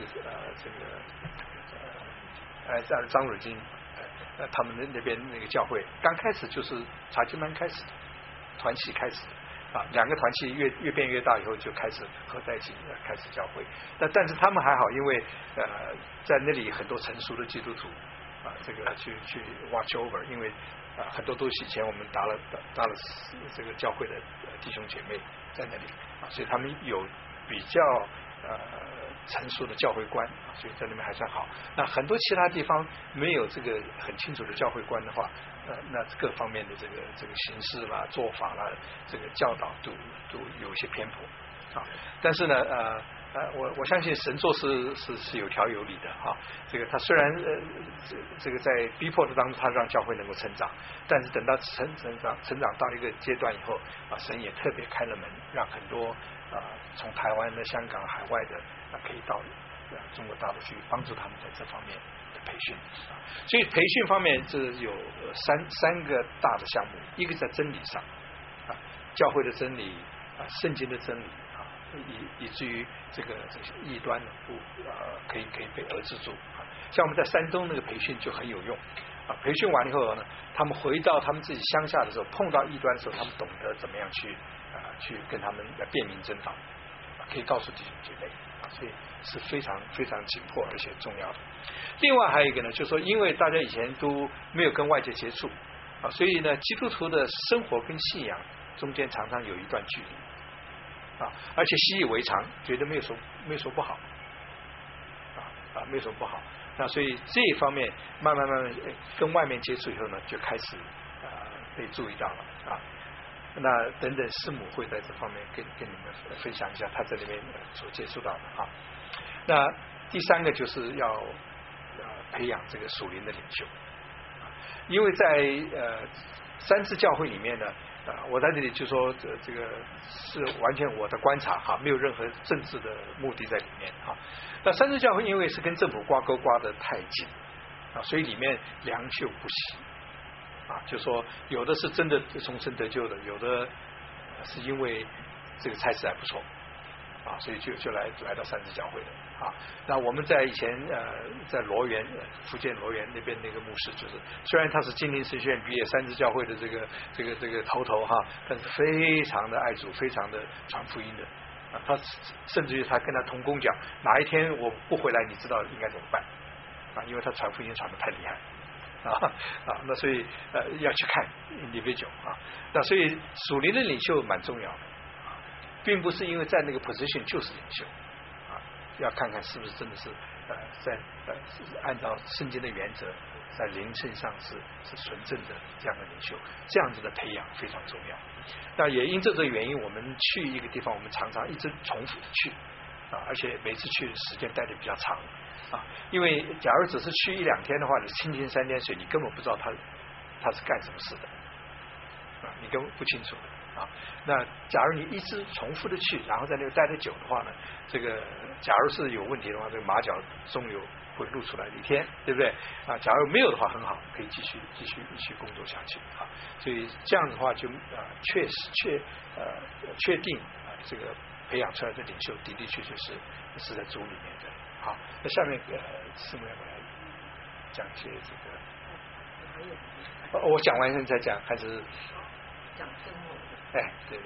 张汝京他们那边那个教会刚开始就是查经班开始的，团契开始的两个团契越变越大以后就开始合在一起开始教会。但是他们还好，因为在那里很多成熟的基督徒这个去 watch over， 因为很多都是以前我们打了这个教会的弟兄姐妹在那里所以他们有比较成熟的教会观所以在那边还算好。那很多其他地方没有这个很清楚的教会观的话那各方面的这个形式啦、做法啦、这个教导都有一些偏颇但是呢我相信神做事是有条有理的这个他虽然这个在逼迫的当中他让教会能够成长，但是等到成长到一个阶段以后神也特别开了门，让很多从台湾的、香港、海外的可以到中国大陆去帮助他们在这方面的培训所以培训方面这有三个大的项目，一个在真理上教会的真理圣经的真理以至于这个异端呢可以被遏制住。像我们在山东那个培训就很有用啊，培训完以后呢，他们回到他们自己乡下的时候，碰到异端的时候，他们懂得怎么样去跟他们辩明正道，可以告诉弟兄姐妹啊，所以是非常非常紧迫而且重要的。另外还有一个呢，就是说，因为大家以前都没有跟外界接触啊，所以呢，基督徒的生活跟信仰中间常常有一段距离啊，而且习以为常，觉得没有什么不好没有什么不好。那所以这一方面慢慢跟外面接触以后呢，就开始被注意到了啊。那等等师母会在这方面跟你们分享一下他在里面所接触到的啊。那第三个就是要培养这个属灵的领袖，因为在三支教会里面呢，我在这里就说这个是完全我的观察哈，没有任何政治的目的在里面哈。那三支教会因为是跟政府挂钩挂得太紧啊，所以里面良莠不齐啊，就说有的是真的重生得救的，有的是因为这个差事还不错啊，所以就来到三支教会的啊。那我们在以前在罗源福建罗源那边那个牧师，就是虽然他是金陵神学院毕业，三支教会的这个头哈，但是非常的爱主，非常的传福音的啊。他甚至于他跟他同工讲，哪一天我不回来，你知道应该怎么办啊？因为他传福音传得太厉害。那所以要去看 individual 啊，那所以属灵的领袖蛮重要的，并不是因为在那个 position 就是领袖啊，要看看是不是真的是在按照圣经的原则，在灵性上是纯正的这样的领袖，这样子的培养非常重要。那也因这个原因，我们去一个地方，我们常常一直重复的去啊，而且每次去的时间待的比较长。因为假如只是去1-2天的话，你蜻蜓3点水，你根本不知道他是干什么事的啊，你根本不清楚的啊。那假如你一直重复的去，然后在那个待得久的话呢，这个假如是有问题的话，这个马脚终有会露出来的一天，对不对啊？假如没有的话，很好，可以继续工作下去啊。所以这样的话就确定这个培养出来的领袖的确是在主里面的。好，那下面师母要来讲一些这个，我讲完现在再讲，还是讲生活？ 哎，对。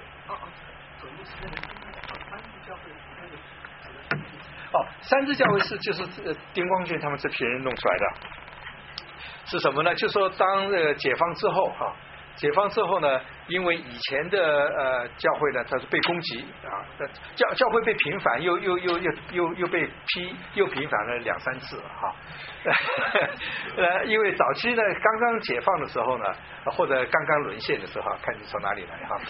三支教会就是丁光俊他们这批人弄出来的，是什么呢？就说当解放之后哈。解放之后呢，因为以前的教会呢，它是被攻击啊，教会被平反，又被又平反了2-3次了哈。因为早期呢，刚刚解放的时候呢，或者刚刚沦陷的时候，看你从哪里来哈。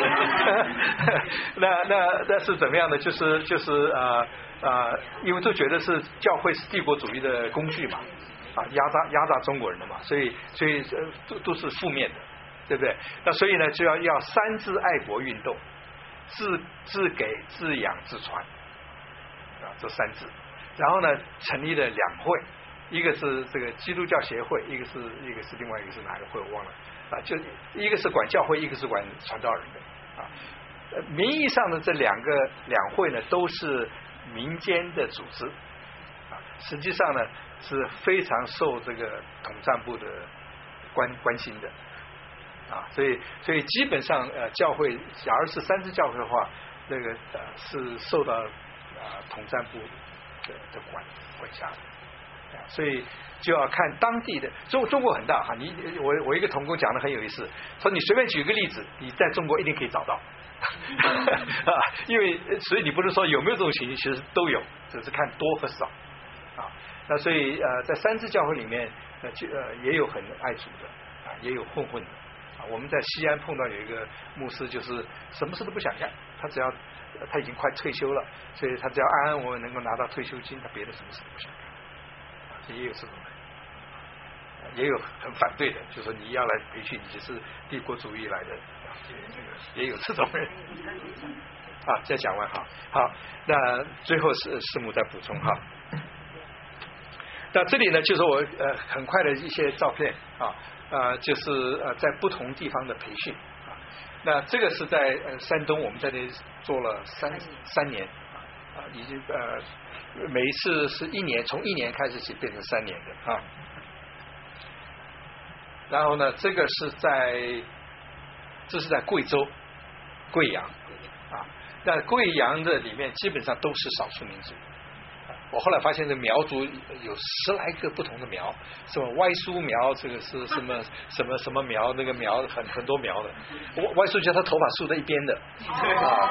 那是怎么样的？就是因为都觉得是教会是帝国主义的工具嘛，啊，压榨中国人的嘛，所以都是负面的。对不对？那所以呢，就要3支爱国运动，自给自养自传啊，这3支。然后呢，成立了2会，一个是这个基督教协会，一个是另外一个是哪个会我忘了啊？就一个是管教会，一个是管传道人的啊。名义上的这两会呢，都是民间的组织啊，实际上呢是非常受这个统战部的关心的。啊，所以基本上教会，假如是3支教会的话，那个是受到统战部的管辖的，所以就要看当地的中国很大哈。我一个同工讲的很有意思，说你随便举个例子，你在中国一定可以找到啊，因为所以你不是说有没有这种情形，其实都有，只是看多和少啊。那所以在3支教会里面，也有很爱主的啊，也有混的。我们在西安碰到有一个牧师，就是什么事都不想干，他已经快退休了，所以他只要安安稳稳能够拿到退休金，他别的什么事都不想干。也有这种人，也有很反对的，就是说你要来培训，你是帝国主义来的，也有这种人。啊，再讲完哈，好，那最后是师母再补充哈。那这里呢，就是我很快的一些照片啊。就是在不同地方的培训啊， 那这个是在山东，我们在这里做了三年已经每一次是1年，从1年开始起变成3年的啊。然后呢，这是在贵州贵阳啊。那贵阳的里面基本上都是少数民族。我后来发现这苗族有10来个不同的苗，什么歪苏苗，这个是什么苗，那个苗很多苗的。歪苏叫他头发梳在一边的啊，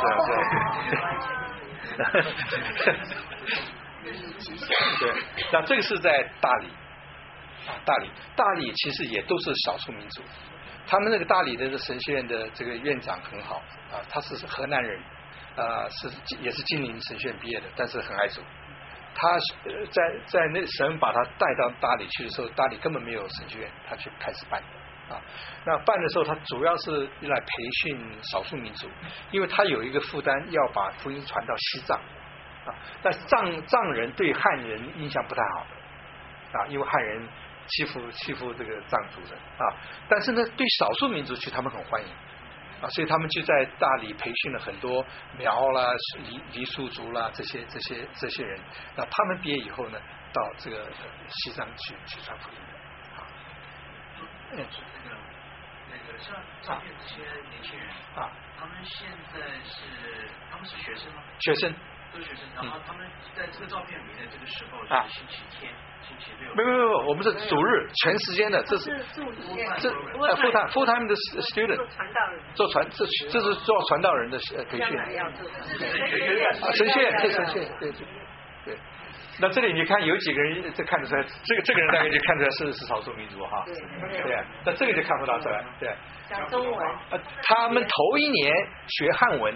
对，那这个是在大理啊，大理其实也都是少数民族。他们那个大理的神学院的这个院长很好啊，他是河南人也是金陵神学院毕业的，但是很爱主。他在那神把他带到大理去的时候，大理根本没有神学院，他去开始办啊。那办的时候，他主要是来培训少数民族，因为他有一个负担，要把福音传到西藏啊。但是藏人对汉人印象不太好的啊，因为汉人欺负这个藏族人啊。但是呢，对少数民族他们很欢迎。啊，所以他们就在大理培训了很多苗啦、黎苏族啦这些人。那他们毕业以后呢，到这个西藏去传福音的。啊， 那个像照片这些年轻人啊，他们现在是学生吗？ 学生。 都是学生，然后他们在这个照片里面的这个时候是星期天、星期六。 没有，我们是主日全时间的，这是full time 的 student 做传道人，这是做传道人的培训。神学院对。那这里你看有几个人就看得出来，这个人大概就看出来是少数民族哈。对，那这个就看不到出来。对。 讲中文。 他们头一年学汉文。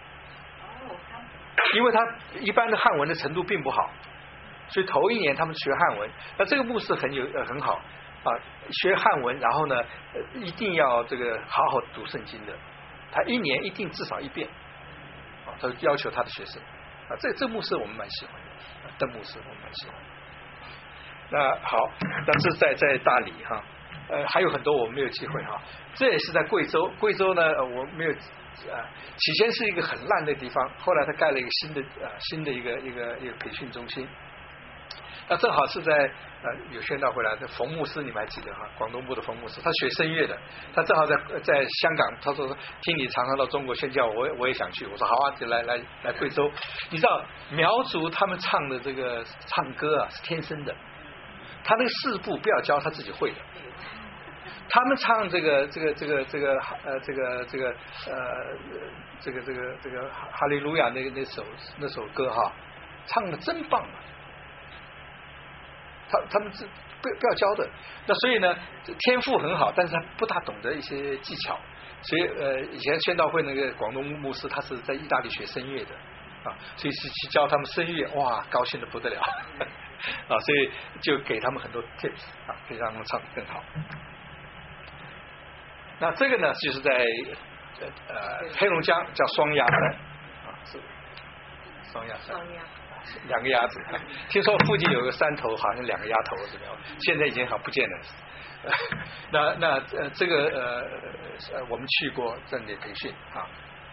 因为他一般的汉文的程度并不好，所以头1年他们学汉文。那这个牧师很好啊，学汉文，然后呢一定要这个好好读圣经的，他1年一定至少1遍啊，他要求他的学生啊。这牧师我们蛮喜欢的，邓牧师我们蛮喜欢。那好，但是在大理哈，还有很多我们没有机会哈。这也是在贵州，贵州呢我没有。起先是一个很烂的地方，后来他盖了一个新的一个培训中心。那正好是在有宣道回来的冯牧师，你们还记得哈？广东部的冯牧师，他学声乐的，他正好在香港，他说听你常常到中国宣教，我也想去。我说好啊，就来贵州。你知道苗族他们唱的这个唱歌啊是天生的，他那个4部不要教，他自己会的。他们唱这个哈利路亚那首歌哈，唱的真棒啊！他们是不要教的，那所以呢天赋很好，但是他不大懂得一些技巧，所以以前宣道会那个广东牧师他是在意大利学声乐的啊，所以是去教他们声乐，哇，高兴的不得了啊，所以就给他们很多 tips 啊，可以让他们唱得更好。那这个呢，就是在黑龙江叫双鸭山啊，是双鸭山，2个鸭子。听说附近有个山头，好像2个鸭头怎么样？现在已经好不见了。那这个我们去过这里培训啊。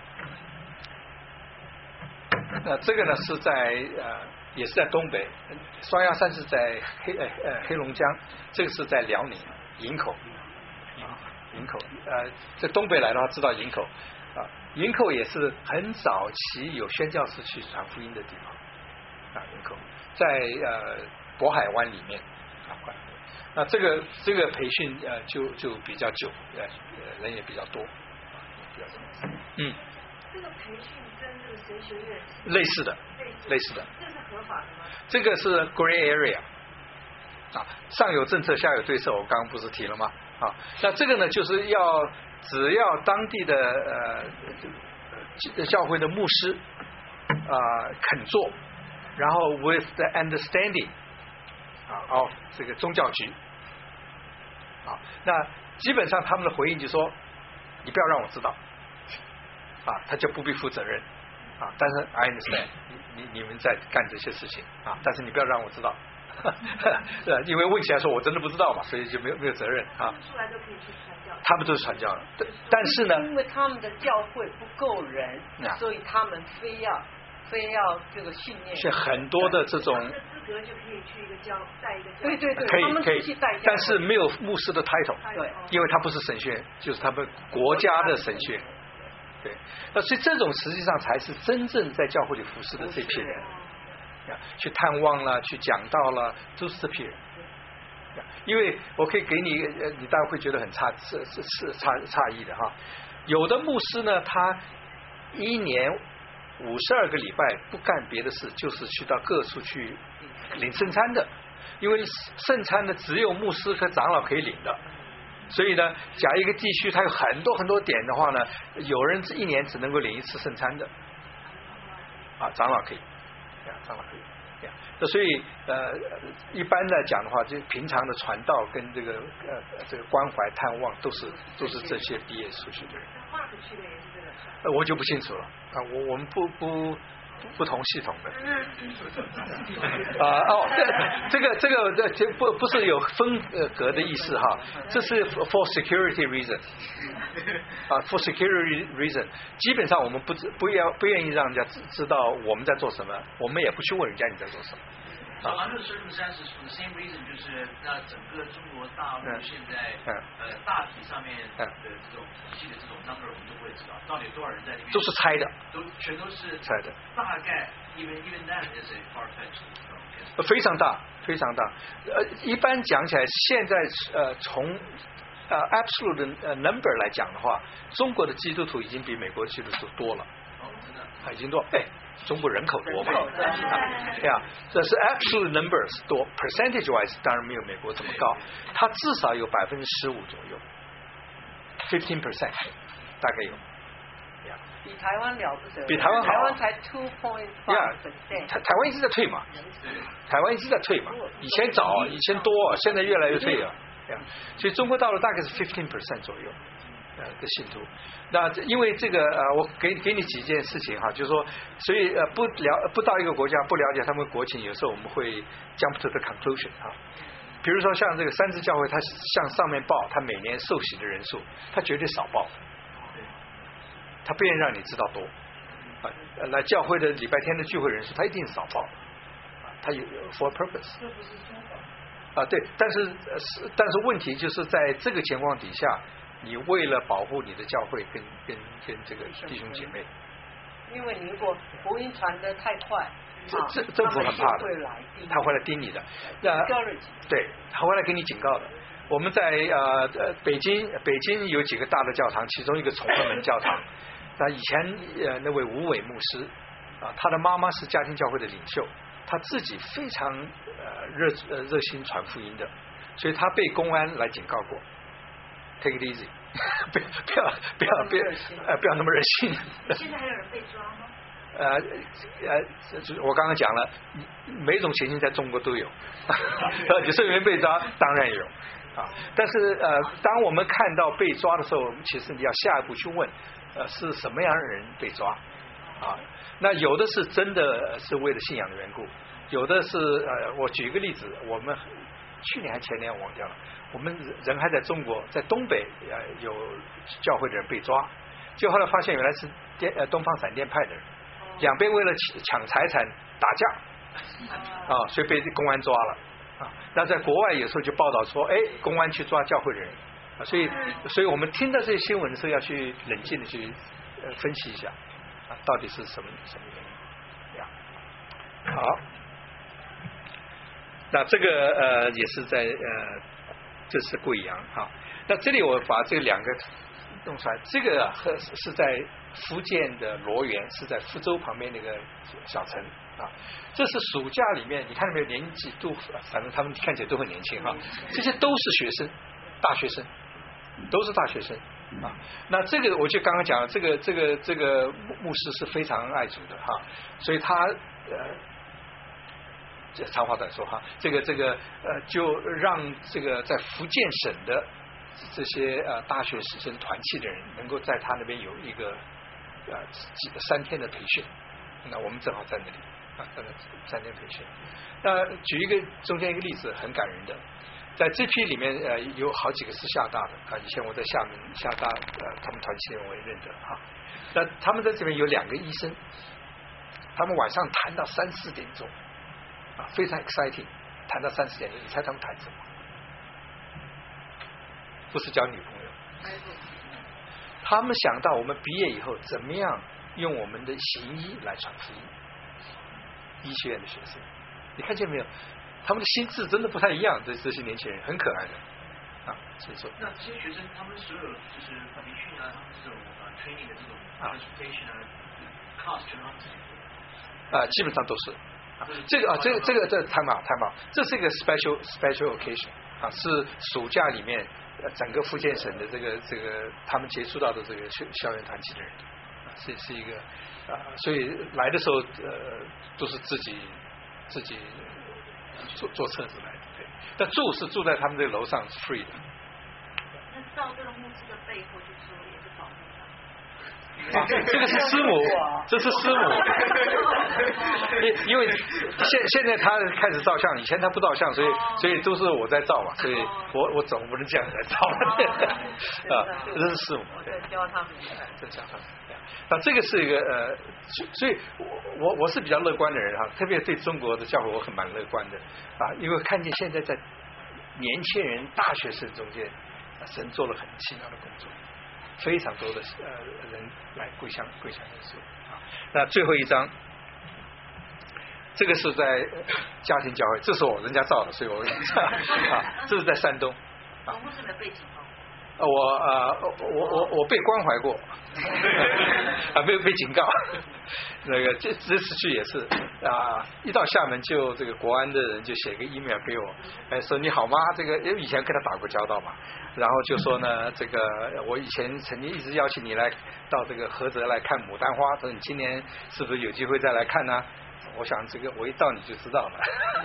那这个呢是在也是在东北，双鸭山是在黑龙江，这个是在辽宁营口。营口在东北来的话知道营口啊，营口也是很早期有宣教士去传福音的地方啊，营口在渤海湾里面啊，那这个培训就比较久，人也比较多，比较多。 这个培训跟这个神学院类似的。 这是合法的吗？ 这个是 gray area 啊，上有政策下有对策，我刚刚不是提了吗？啊，那这个呢，就是只要当地的教会的牧师肯做，然后 with the understanding of 这个宗教局啊，那基本上他们的回应就说，你不要让我知道啊，他就不必负责任啊。但是 I understand 你们在干这些事情啊，但是你不要让我知道。因为问起来说我真的不知道嘛，所以就没有责任啊。 出来都可以去传教。 他们都是传教的，但是呢， 因为他们的教会不够人，所以他们非要这个训练。 是很多的这种。 资格就可以去一个带一个教。 对， 可以，但是没有牧师的 title， 对， 因为他不是神学院，就是他们国家的神学院。对，那所以这种实际上才是真正在教会里服侍的这批人，去探望了，去讲道了，都是这批人。因为我可以给你，你大概会觉得很差异的哈。有的牧师呢，他一年52个礼拜不干别的事，就是去到各处去领圣餐的，因为圣餐呢只有牧师和长老可以领的。所以呢，假一个地区它有很多点的话呢，有人一年只能够领一次圣餐的，长老可以，长老可以。那所以一般来讲的话，就平常的传道跟这个关怀探望都是这些毕业出去的人。 那 Mark 去的也是这个？ 我就不清楚了我们不同系统的。这不是有分隔的意思哈，这是 for security reason for security reason， 基本上我们不愿意让人家知道我们在做什么，我们也不去问人家你在做什么。 under circumstances for the same reason， 就是那整个中国大陆现在大体上面的这种体系的这种 number， 我们都不会知道到底多少人在里面， 都是猜的， 全都是猜的， 大概 even that is a far fetched， 非常大。一般讲起来，现在从absolute number 来讲的话，中国的基督徒已经比美国的基督徒多了。 真的已经多。中国人口多嘛？对啊，这是 absolute numbers 多 ，percentage wise 当然没有美国这么高，它至少有15%左右 ，15% 大概有。 比台湾了不得， 比台湾好， 台湾才 2.5%。 台湾一直在退嘛，以前多，现在越来越退了。所以中国大陆大概是15% 左右。的信徒，那因为这个我给你几件事情哈，就是说，所以不到一个国家不了解他们国情，有时候我们会 jump to the conclusion 哈。比如说像这个三支教会，它向上面报它每年受洗的人数，它绝对少报，它不愿意让你知道多来教会的礼拜天的聚会人数，它一定少报它有 for purpose。对，但是问题就是在这个情况底下。你为了保护你的教会跟这个弟兄姐妹， 因为你如果福音传得太快， 政府很怕的，他会来盯你的。对，他会来给你警告的。我们在北京有几个大的教堂，其中一个崇文门教堂，那以前那位吴伟牧师他的妈妈是家庭教会的领袖，他自己非常热心传福音的，所以他被公安来警告过。Take it easy， 不要那么热心。 现在还有人被抓吗？ 我刚刚讲了，每种情形在中国都有。你是人被抓，当然有但是当我们看到被抓的时候，其实你要下一步去问，是什么样的人被抓那有的是真的是为了信仰的缘故，有的是我举一个例子，我们去年还前年我忘掉了。我们人还在中国，在东北有教会的人被抓，结果后来发现原来是东方闪电派的人，两边为了抢财产打架所以被公安抓了那在国外有时候就报道说，公安去抓教会的人所以我们听到这些新闻的时候要去冷静的去分析一下到底是什么原因好，那这个也是在这是贵阳那这里我把这两个弄出来，这个是在福建的罗源，是在福州旁边那个小城这是暑假里面，你看到没有，年纪都反正他们看起来都很年轻这些都是学生，大学生，都是大学生那这个我就刚刚讲了，这个牧师是非常爱主的所以他长话短说这个就让这个在福建省的这些大学生团契的人能够在他那边有一个3天的培训，那我们正好在那里在那3天培训。那举一个中间一个例子很感人的， 在这批里面有好几个是厦大的以前我在厦门厦大他们团契人我也认得那他们在这边有2个医生，他们晚上谈到3、4点钟非常 exciting， 谈到3、4点钟，你猜他们谈什么？不是交女朋友，他们想到我们毕业以后怎么样用我们的行医来传福音。医学院的学生，你看见没有？他们的心智真的不太一样，这些年轻人很可爱的所以说， 那这些学生他们所有就是培训他们这种training 的这种 presentation class 全他们自己做基本上都是这个time out，这是一个 special occasion 是暑假里面整个福建省的这个他们接触到的这个校园团契的人是一个所以来的时候都是自己坐车子来的，对。但住在他们这个楼上是 free 的。 那照这个牧师的背后，就说也是保护这个是师母，这是师母。因为现在他开始照相，以前他不照相，所以都是我在照嘛，所以我总不能这样来照这是师母， 对，教他们， 这教他们。那这个是一个所以我是比较乐观的人特别对中国的教会我很蛮乐观的因为看见现在在年轻人大学生中间神做了很奇妙的工作，非常多的人来归向耶稣那最后一张，这个是在家庭教会，这是人家造的，所以我这是在山东牧师的背景我被关怀过没有被警告那个这次去也是一到厦门就这个国安的人就写个 email 给我说你好吗，这个因为以前跟他打过交道嘛，然后就说呢这个我以前曾经一直邀请你来到这个菏泽来看牡丹花，说你今年是不是有机会再来看呢？我想这个我一到你就知道了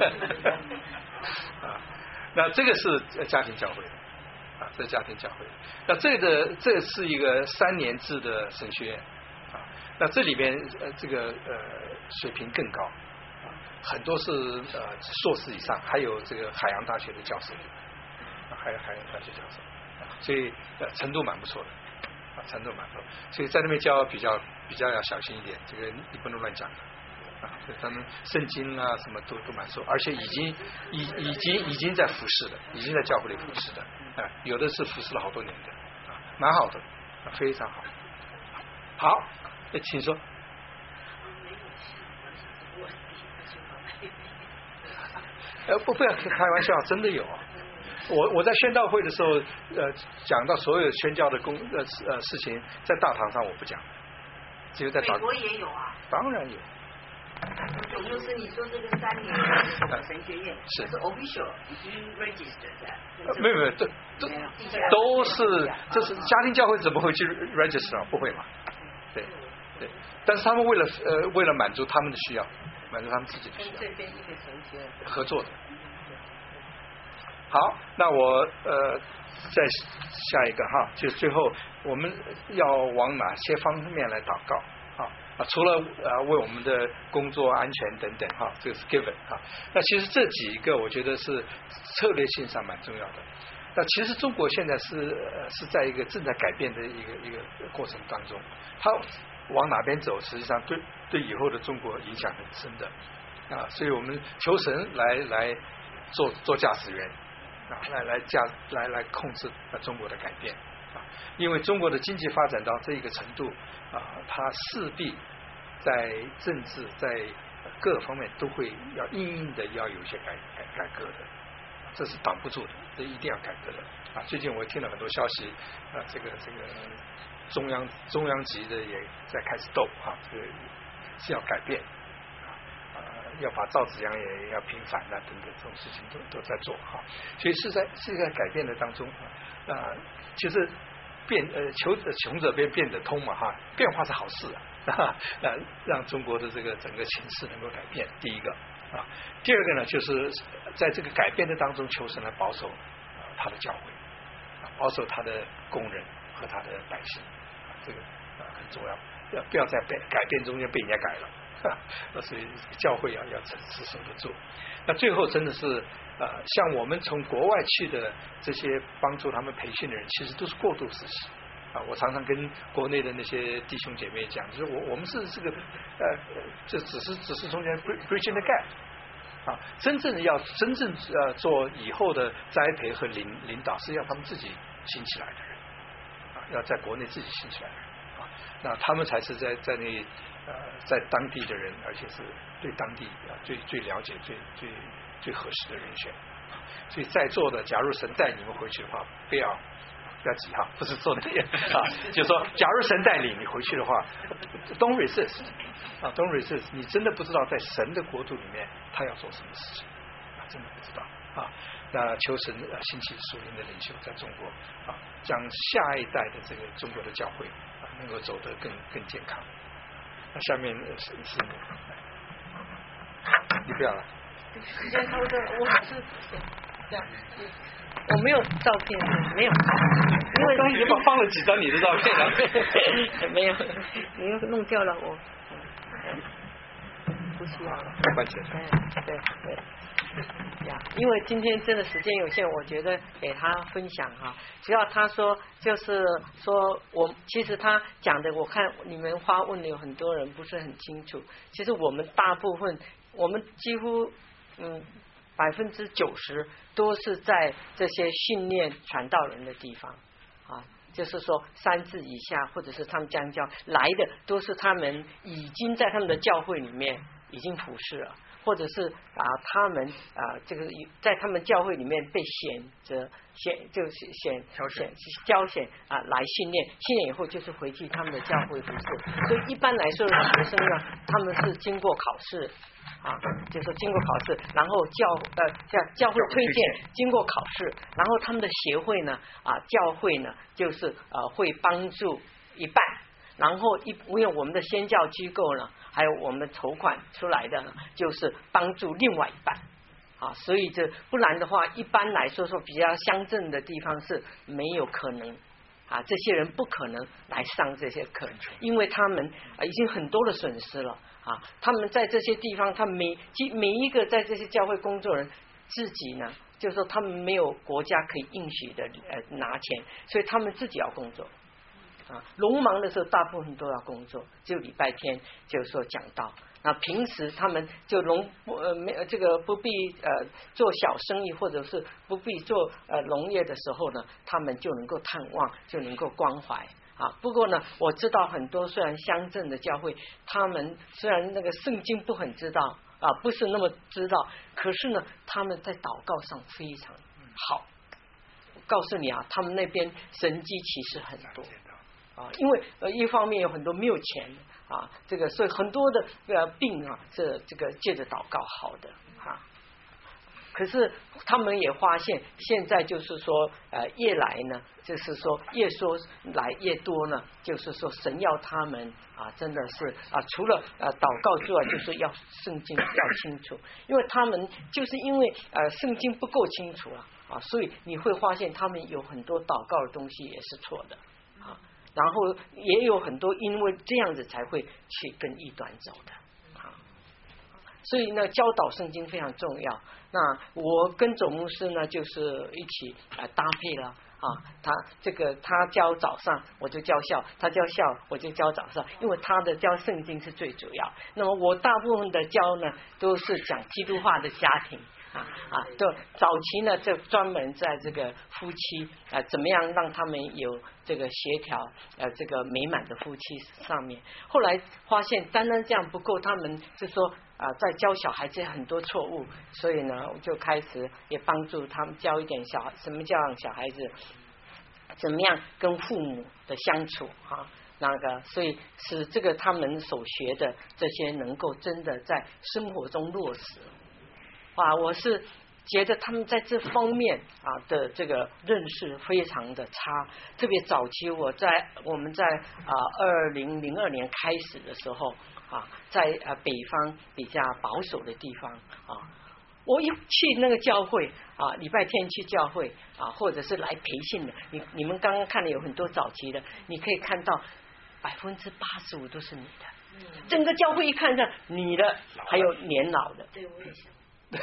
那这个是家庭教会这家庭教会，那这是一个3年制的神学院那这里边这个水平更高很多是硕士以上，还有这个海洋大学的教授还有海洋大学教授所以程度蛮不错的程度蛮不错，所以在那边教比较要小心一点，这个你不能乱讲所以他们圣经什么都蛮熟，而且已经在服侍了，已经在教会里服侍的有的是服侍了好多年的蛮好的非常好。好，请说。不要开玩笑，真的有我在宣道会的时候讲到所有宣教的事情，在大堂上我不讲，只有在美国也有当然有。 也就是你说这个3年的神学院是 official 已经 register 的， 没有都是这是家庭教会怎么会去 register 不会嘛？对，但是他们为了满足他们的需要，满足他们自己的需要， 这边一个神学合作的。好，那我再下一个就是最后我们要往哪些方面来祷告除了为我们的工作安全等等这个是 given 那其实这几个我觉得是策略性上蛮重要的。那其实中国现在是在一个正在改变的一个过程当中，它往哪边走，实际上对以后的中国影响很深的所以我们求神来做驾驶员来控制中国的改变因为中国的经济发展到这一个程度它势必在政治在各方面都会要硬硬的要有一些改革的，这是挡不住的，这一定要改革的最近我听了很多消息这个中央级的也在开始斗这个是要改变要把赵子阳也要平反等等这种事情都在做所以是在改变的当中其实穷者变得通嘛变化是好事让中国的这个整个情势能够改变，第一个第二个呢，就是在这个改变的当中求神来保守他的教会保守他的工人和他的百姓这个很重要，不要在改变中间被人家改了所以教会要持守得住。那最后真的是像我们从国外去的这些帮助他们培训的人，其实都是过渡时期。我常常跟国内的那些弟兄姐妹讲，就是我们是这个这只是中间 bridging the gap 真正做以后的栽培和领导，是要他们自己兴起来的人要在国内自己兴起来的人那他们才是在那在当地的人，而且是对当地最了解最合适的人选。所以在座的，假如神带你们回去的话，不要急哈，不是做那样就是说，假如神带领你回去的话 ，don't resist，don't resist， 你真的不知道在神的国度里面他要做什么事情真的不知道那求神兴起属灵的领袖在中国将下一代的这个中国的教会能够走得更健康。那下面是你不要了。 时间差不多，我是这样。我没有照片，没有，因为刚已经放了几张你的照片了。 没有，你又弄掉了我。不需要了。 关起来。 对。呀，因为今天真的时间有限，我觉得给他分享主要他说就是说其实他讲的，我看你们发问的有很多人不是很清楚。其实我们大部分，我们几乎90%都是在这些训练传道人的地方就是说3字以下，或者是他们将教来的，都是他们已经在他们的教会里面已经服侍了，或者是他们这个在他们教会里面被挑选来训练以后就是回去他们的教会服侍。所以一般来说的学生呢，他们是经过考试就是经过考试，然后教会推荐，经过考试，然后他们的协会呢教会呢就是会帮助一半，然后因为我们的宣教机构呢，还有我们筹款出来的呢，就是帮助另外一半所以不然的话，一般来说比较乡镇的地方是没有可能这些人不可能来上这些课，因为他们已经很多的损失了他们在这些地方，他每一个在这些教会工作人自己呢，就是说他们没有国家可以应许的拿钱，所以他们自己要工作农忙的时候大部分都要工作，只有礼拜天就是说讲道。那平时他们就这个不必做小生意，或者是不必做农业的时候呢，他们就能够探望，就能够关怀不过呢，我知道很多虽然乡镇的教会，他们虽然那个圣经不很知道不是那么知道，可是呢，他们在祷告上非常好。我告诉你他们那边神迹奇事很多因为一方面有很多没有钱这个所以很多的病是这个借着祷告好的可是他们也发现，现在就是说越来呢，就是说越说来越多呢，就是说神要他们真的是除了祷告之外，就是要圣经要清楚，因为他们就是因为圣经不够清楚所以你会发现他们有很多祷告的东西也是错的然后也有很多因为这样子才会去跟异端走的所以呢，教导圣经非常重要。那我跟总牧师呢，就是一起搭配了他教早上，我就教下；他教下，我就教早上。因为他的教圣经是最主要。那么我大部分的教呢，都是讲基督化的家庭就早期呢，就专门在这个夫妻怎么样让他们有这个协调这个美满的夫妻上面。后来发现单单这样不够，他们就说在教小孩子很多错误，所以呢，我就开始也帮助他们教一点什么叫让小孩子怎么样跟父母的相处所以使这个他们所学的这些能够真的在生活中落实我是觉得他们在这方面的这个认识非常的差。特别早期我们在2002年开始的时候在北方比较保守的地方我一去那个教会礼拜天去教会或者是来培训的，你们刚刚看的有很多早期的，你可以看到 85%都是女的，整个教会一看上女的，还有年老的。 对，我也想。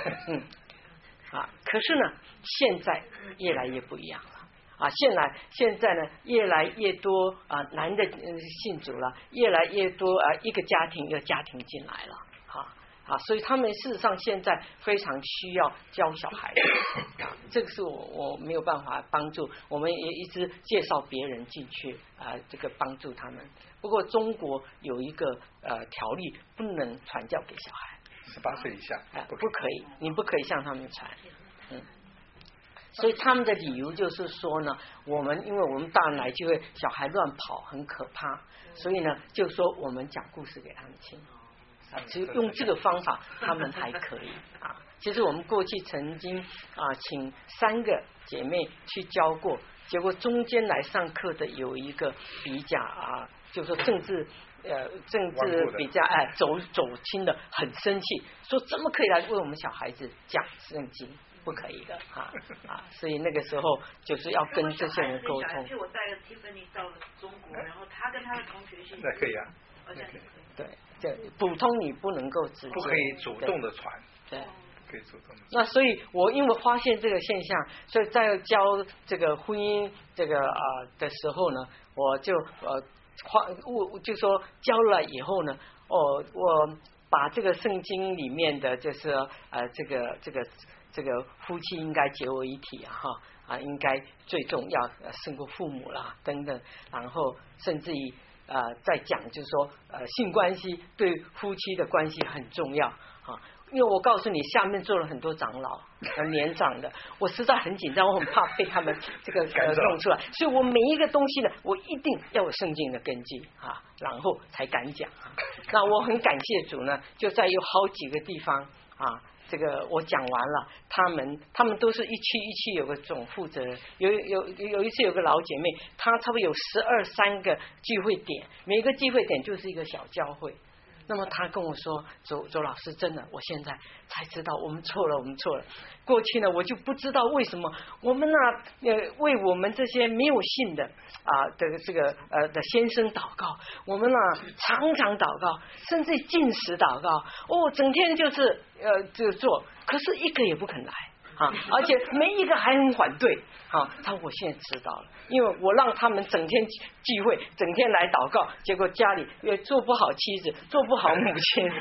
可是呢，现在越来越不一样了。现在呢，越来越多男的信主了，越来越多一个家庭进来了。所以他们事实上现在非常需要教小孩这个是我没有办法帮助，我们也一直介绍别人进去这个帮助他们。不过中国有一个条例，不能传教给小孩 ，18岁以下不可以，你不可以向他们传。所以他们的理由就是说呢，因为我们大人来就会小孩乱跑很可怕，所以呢就说我们讲故事给他们听。只有用这个方法，他们还可以其实我们过去曾经请3个姐妹去教过，结果中间来上课的有一个比较就是说政治比较走亲的，很生气，说怎么可以来为我们小孩子讲圣经？不可以的所以那个时候就是要跟这些人沟通。 我带了 Tiffany 到了中国，然后他跟他的同学那可以对，这普通你不能够直接， 不可以主动的传， 对， 可以主动的。 那所以我因为发现这个现象，所以在教这个婚姻这个的时候呢，我就就说教了以后呢，我把这个圣经里面的就是这个夫妻应该结为一体应该最重要胜过父母啦等等，然后甚至于在讲就是说性关系对夫妻的关系很重要因为我告诉你，下面做了很多长老年长的，我实在很紧张，我很怕被他们这个弄出来，所以我每一个东西呢，我一定要有圣经的根据然后才敢讲那我很感谢主呢，就在有好几个地方这个我讲完了，他们都是一区有个总负责人，有一次有个老姐妹，她差不多有13个聚会点，每个聚会点就是一个小教会。那么他跟我说，周老师，真的，我现在才知道我们错了。过去呢，我就不知道为什么我们为我们这些没有信的的这个的先生祷告，我们常常祷告，甚至禁食祷告，整天就是就做，可是一个也不肯来。而且每一个还很反对他说我现在知道了，因为我让他们整天聚会，整天来祷告，结果家里也做不好妻子，做不好母亲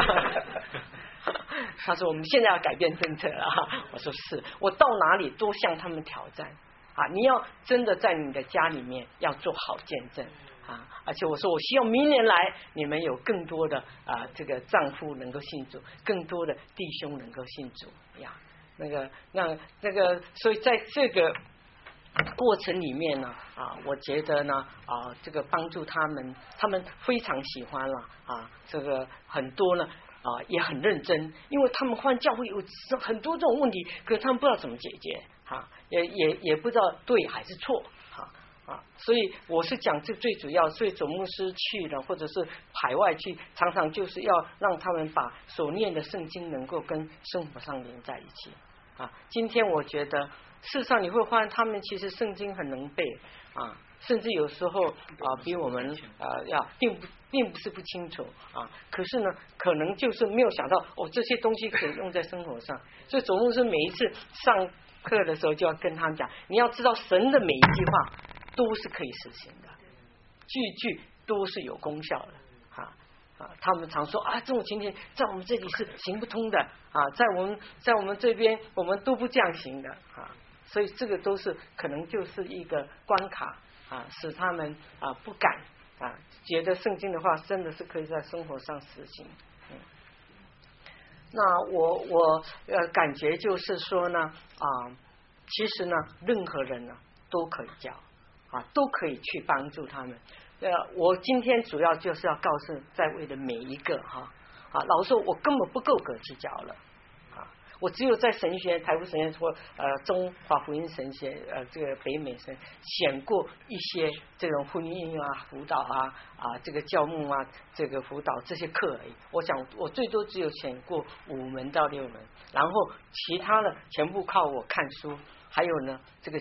他说我们现在要改变政策了我说是，我到哪里都向他们挑战你要真的在你的家里面要做好见证而且我说我希望明年来你们有更多的这个丈夫能够信主，更多的弟兄能够信主那个所以在这个过程里面呢我觉得呢这个帮助他们非常喜欢了这个很多呢也很认真，因为他们换教会有很多这种问题，可是他们不知道怎么解决也不知道对还是错所以我是讲这最主要，所以总牧师去了或者是海外去，常常就是要让他们把所念的圣经能够跟生活上连在一起今天我觉得事实上你会发现他们其实圣经很能背甚至有时候比我们并不是不清楚可是呢可能就是没有想到这些东西可以用在生活上，所以总牧师每一次上课的时候就要跟他们讲，你要知道神的每一句话都是可以实行的，句句都是有功效的他们常说这种情形在我们这里是行不通的在我们这边我们都不这样行的所以这个都是可能就是一个关卡使他们不敢觉得圣经的话真的是可以在生活上实行那我感觉就是说呢其实呢任何人呢都可以教都可以去帮助他们我今天主要就是要告诉在位的每一个老实说我根本不够格去教了我只有在神学台湾神学或中华福音神学这个北美神选过一些这种婚姻啊辅导这个教牧这个辅导这些课而已。我想我最多只有选过5门到6门，然后其他的全部靠我看书。还有呢，这个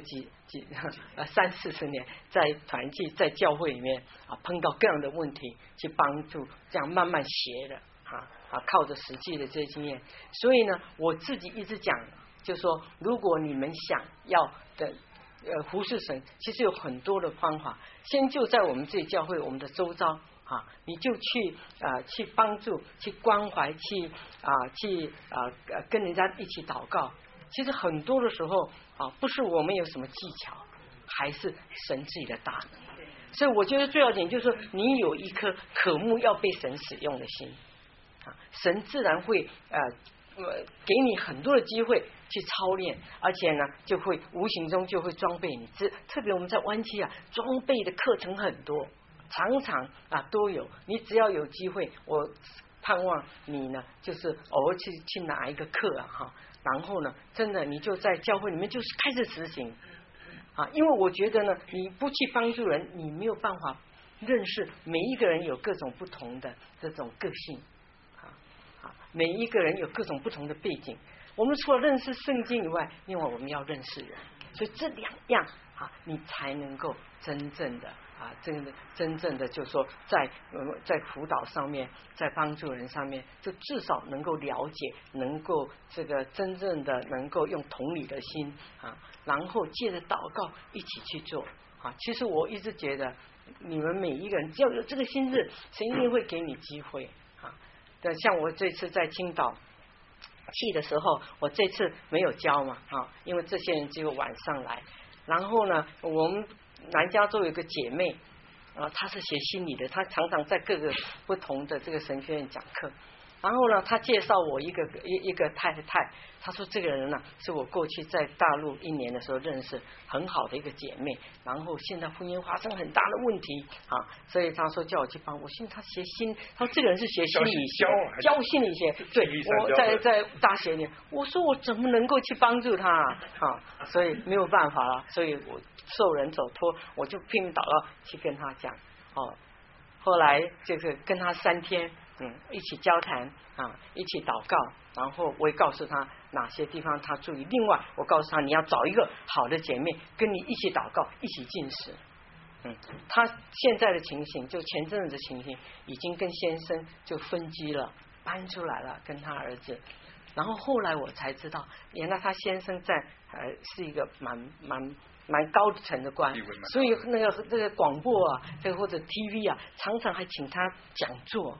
30-40年在团契在教会里面碰到各样的问题，去帮助这样慢慢学的靠着实际的这些经验。所以呢，我自己一直讲，就是说，如果你们想要的服侍神，其实有很多的方法。先就在我们这教会，我们的周遭你就去帮助、去关怀、去跟人家一起祷告。其实很多的时候不是我们有什么技巧，还是神自己的大能。所以我觉得最要紧就是说，你有一颗渴慕要被神使用的心神自然会给你很多的机会去操练，而且呢，就会无形中就会装备你。特别我们在湾区装备的课程很多，常常都有。你只要有机会，我盼望你呢，就是偶尔去拿一个课然后呢，真的你就在教会里面就是开始实行因为我觉得呢，你不去帮助人，你没有办法认识每一个人有各种不同的这种个性每一个人有各种不同的背景。我们除了认识圣经以外，另外我们要认识人，所以这2样你才能够真正的真正的就是说在辅导上面，在帮助人上面，就至少能够了解，能够这个真正的能够用同理的心然后借着祷告一起去做其实我一直觉得，你们每一个人只要有这个心智，神一定会给你机会像我这次在青岛去的时候，我这次没有教嘛因为这些人只有晚上来。然后呢，我们南加州有个姐妹她是学心理的，她常常在各个不同的这个神学院讲课。然后呢，她介绍我一个太太，她说这个人呢是我过去在大陆1年的时候认识很好的一个姐妹，然后现在婚姻发生很大的问题所以她说叫我去帮我。现在她学她说这个人是学心理学，教心理学，对，我在大学里，我说我怎么能够去帮助她所以没有办法了，所以我受人所托，我就拼命祷告去跟她讲后来就是跟她3天一起交谈一起祷告，然后我也告诉他哪些地方他注意。另外我告诉他，你要找一个好的姐妹跟你一起祷告，一起进食。他现在的情形，就前阵子的情形，已经跟先生就分居了，搬出来了，跟他儿子。然后后来我才知道，原来他先生在是一个蛮高层的官，所以那个广播这个或者 TV 常常还请他讲座，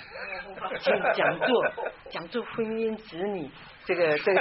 讲座婚姻子女这个对，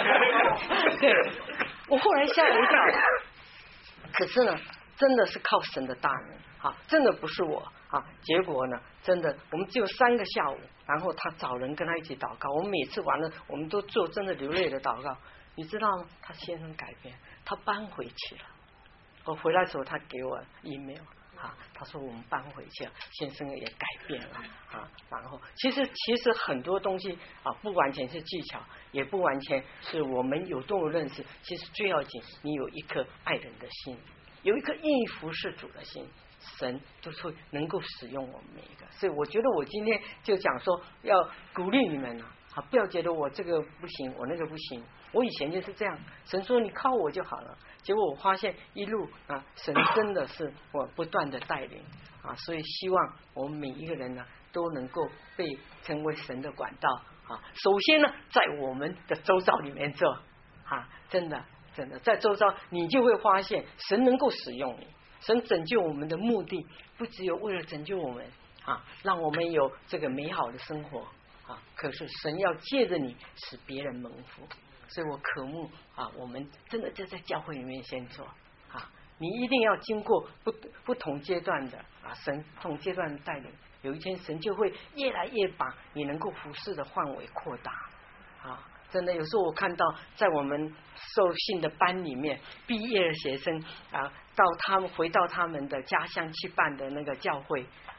我后来吓了一跳。可是呢，真的是靠神的大能真的不是我结果呢，真的我们只有3个下午，然后他找人跟他一起祷告，我们每次完了我们都做真的流泪的祷告。你知道吗？他先生改变，他搬回去了。我回来的时候，他给我 email 他说我们搬回去了，先生也改变了然后其实很多东西不完全是技巧，也不完全是我们有多么认识。其实最要紧，你有一颗爱人的心，有一颗愿意服侍主的心，神都会能够使用我们每一个。所以我觉得我今天就讲说，要鼓励你们不要觉得我这个不行，我那个不行。我以前就是这样，神说你靠我就好了，结果我发现一路神真的是我不断的带领所以希望我们每一个人呢都能够被成为神的管道首先呢，在我们的周遭里面做真的在周遭，你就会发现神能够使用你。神拯救我们的目的不只有为了拯救我们让我们有这个美好的生活可是神要借着你使别人蒙福。所以我渴慕我们真的就在教会里面先做你一定要经过不同阶段的神不同阶段的带领，有一天神就会越来越把你能够服侍的范围扩大真的有时候我看到在我们受训的班里面，毕业的学生到他们回到他们的家乡去办的那个教会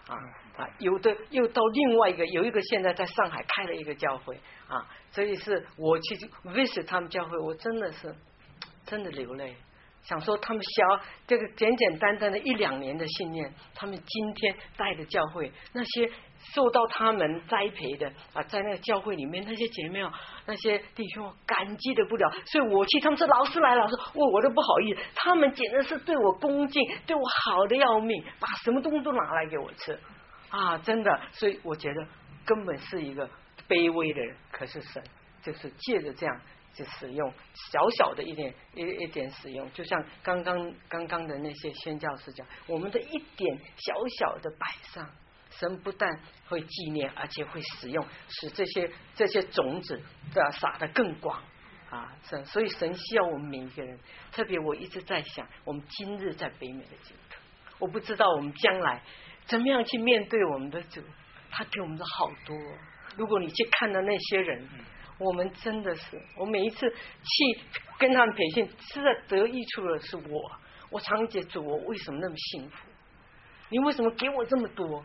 有的又到另外一个，有一个现在在上海开了一个教会啊，所以是我去 visit 他们教会，我真的流泪。想说他们这个简简单单的1-2年的信念，他们今天带的教会，那些受到他们栽培的在那个教会里面那些姐妹那些弟兄感激的不了。所以我去，他们说老师来，老师我都不好意思，他们简直是对我恭敬，对我好的要命，把什么东西都拿来给我吃真的。所以我觉得根本是一个卑微的人，可是神就是借着这样就使用小小的一点使用，就像刚刚的那些宣教士讲，我们的一点小小的摆上，神不但会纪念，而且会使用，使这些种子撒得更广所以神需要我们每一个人。特别我一直在想，我们今日在北美的基督徒，我不知道我们将来怎么样去面对我们的主，他给我们的好多。如果你去看到那些人，我们真的是，我每一次去跟他们培训，是在得益处的是我常觉主，我为什么那么幸福？你为什么给我这么多？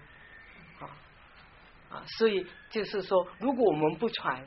所以就是说，如果我们不传，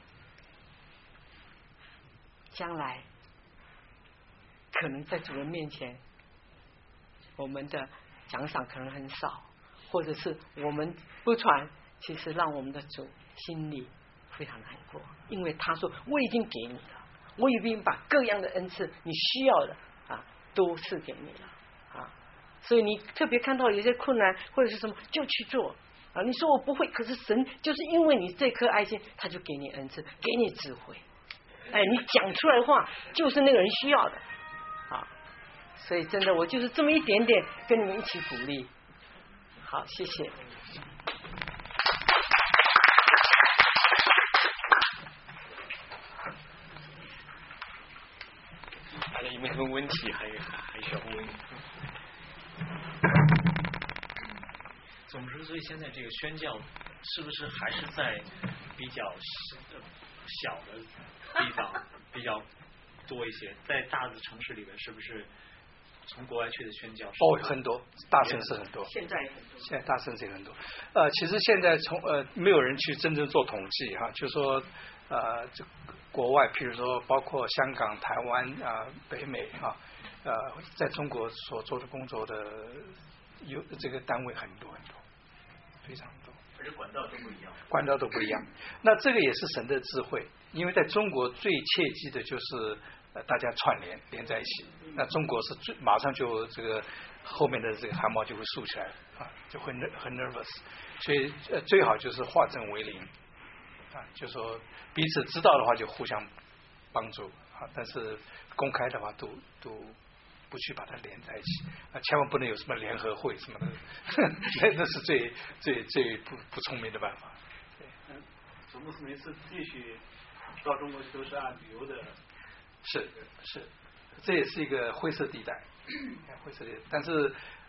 将来可能在主人面前，我们的奖赏可能很少，或者是我们不传，其实让我们的主心里非常难过，因为他说我已经给你了，我已经把各样的恩赐你需要的都赐给你了所以你特别看到有些困难或者是什么就去做你说我不会，可是神就是因为你这颗爱心，他就给你恩赐，给你智慧。你讲出来的话就是那个人需要的所以真的我就是这么一点点跟你们一起鼓励。好，谢谢。 有没有什么问题还需要问？总之，所以现在这个宣教是不是还是在比较小的地方比较多一些？在大的城市里面，是不是从国外去的宣教？ 很多大城市很多， 现在大城市很多。其实现在没有人去真正做统计就是说国外，譬如说包括香港、台湾北美在中国所做的工作的这个单位很多很多，非常多， 而且管道都不一样。 那这个也是神的智慧，因为在中国最切记的就是大家串连在一起。那中国是马上就这个后面的这个汗毛就会竖起来就会很 nervous， 所以最好就是化整为零就说彼此知道的话就互相帮助但是公开的话都不去把它连在一起千万不能有什么联合会什么的那是最不聪明的办法。 总部每次继续到中国去都是按旅游的， 是，这也是一个灰色地带但是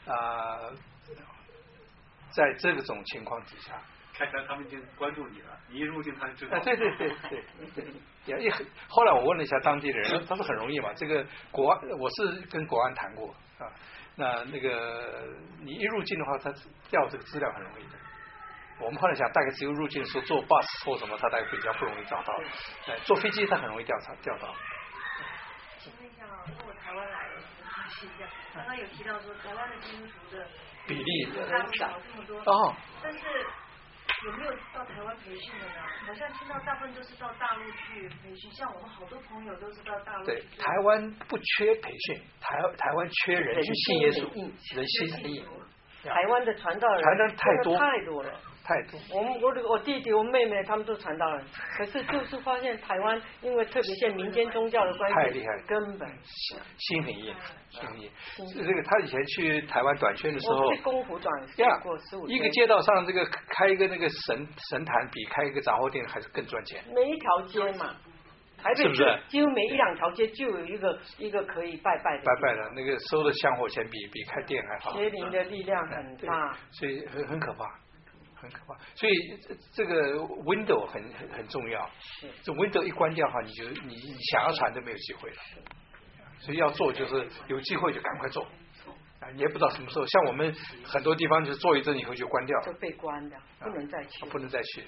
在这种情况底下， 看来他们已经关注你了，你一入境他就知道。 对。后来我问了一下当地的人，他说很容易嘛。这个国安，我是跟国安谈过那个你一入境的话，他调这个资料很容易的。我们后来想，大概只有入境的时候坐 bus 或什么，他大概比较不容易找到。坐飞机他很容易调到。 请问一下因为我台湾来的，是一下，刚刚有提到说台湾的基督徒的比例很少这么多但是有没有到台湾培训的呢？好像听到大部分都是到大陆去培训，像我们好多朋友都是到大陆去。 对，台湾不缺培训，台湾缺人去信耶稣，人心。 台湾的传道人太多了。我弟弟我妹妹他们都传道人，可是就是发现台湾因为特别现民间宗教的关系， 太厉害， 根本心很硬。这个他以前去台湾短宣的时候， 公湖短过15天， 一个街道上这个开一个那个神坛比开一个杂货店还是更赚钱。 每一条街嘛，台北市几乎每1-2条街就有一个可以拜拜的那个收的香火钱比开店还好。 邪灵的力量很大， 所以很可怕。所以这个 window 很重要。这 window 一关掉的话，你想要传都没有机会了。所以要做就是有机会就赶快做你也不知道什么时候。像我们很多地方就是做一阵以后就关掉了， 就被关的，不能再去， 不能再去。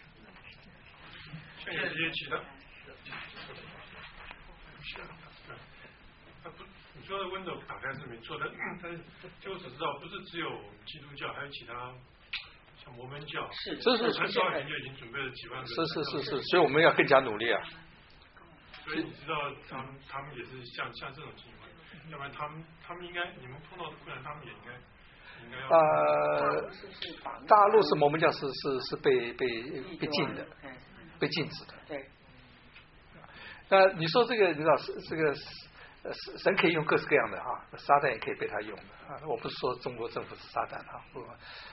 像有些其他，你说的 window 打开是没错的，但是就只知道不是只有基督教，还有其他像摩门教， 是很早以前就已经准备了几万个， 是，所以我们要更加努力啊。 所以你知道他们也是像这种情况，要不然他们应该你们碰到的困难，他们也应该要。 大陆是摩门教是被禁的，被禁止的。 对。 你说这个你知道这个神可以用各式各样的啊，撒旦也可以被他用的啊。我不是说中国政府是撒旦啊，不。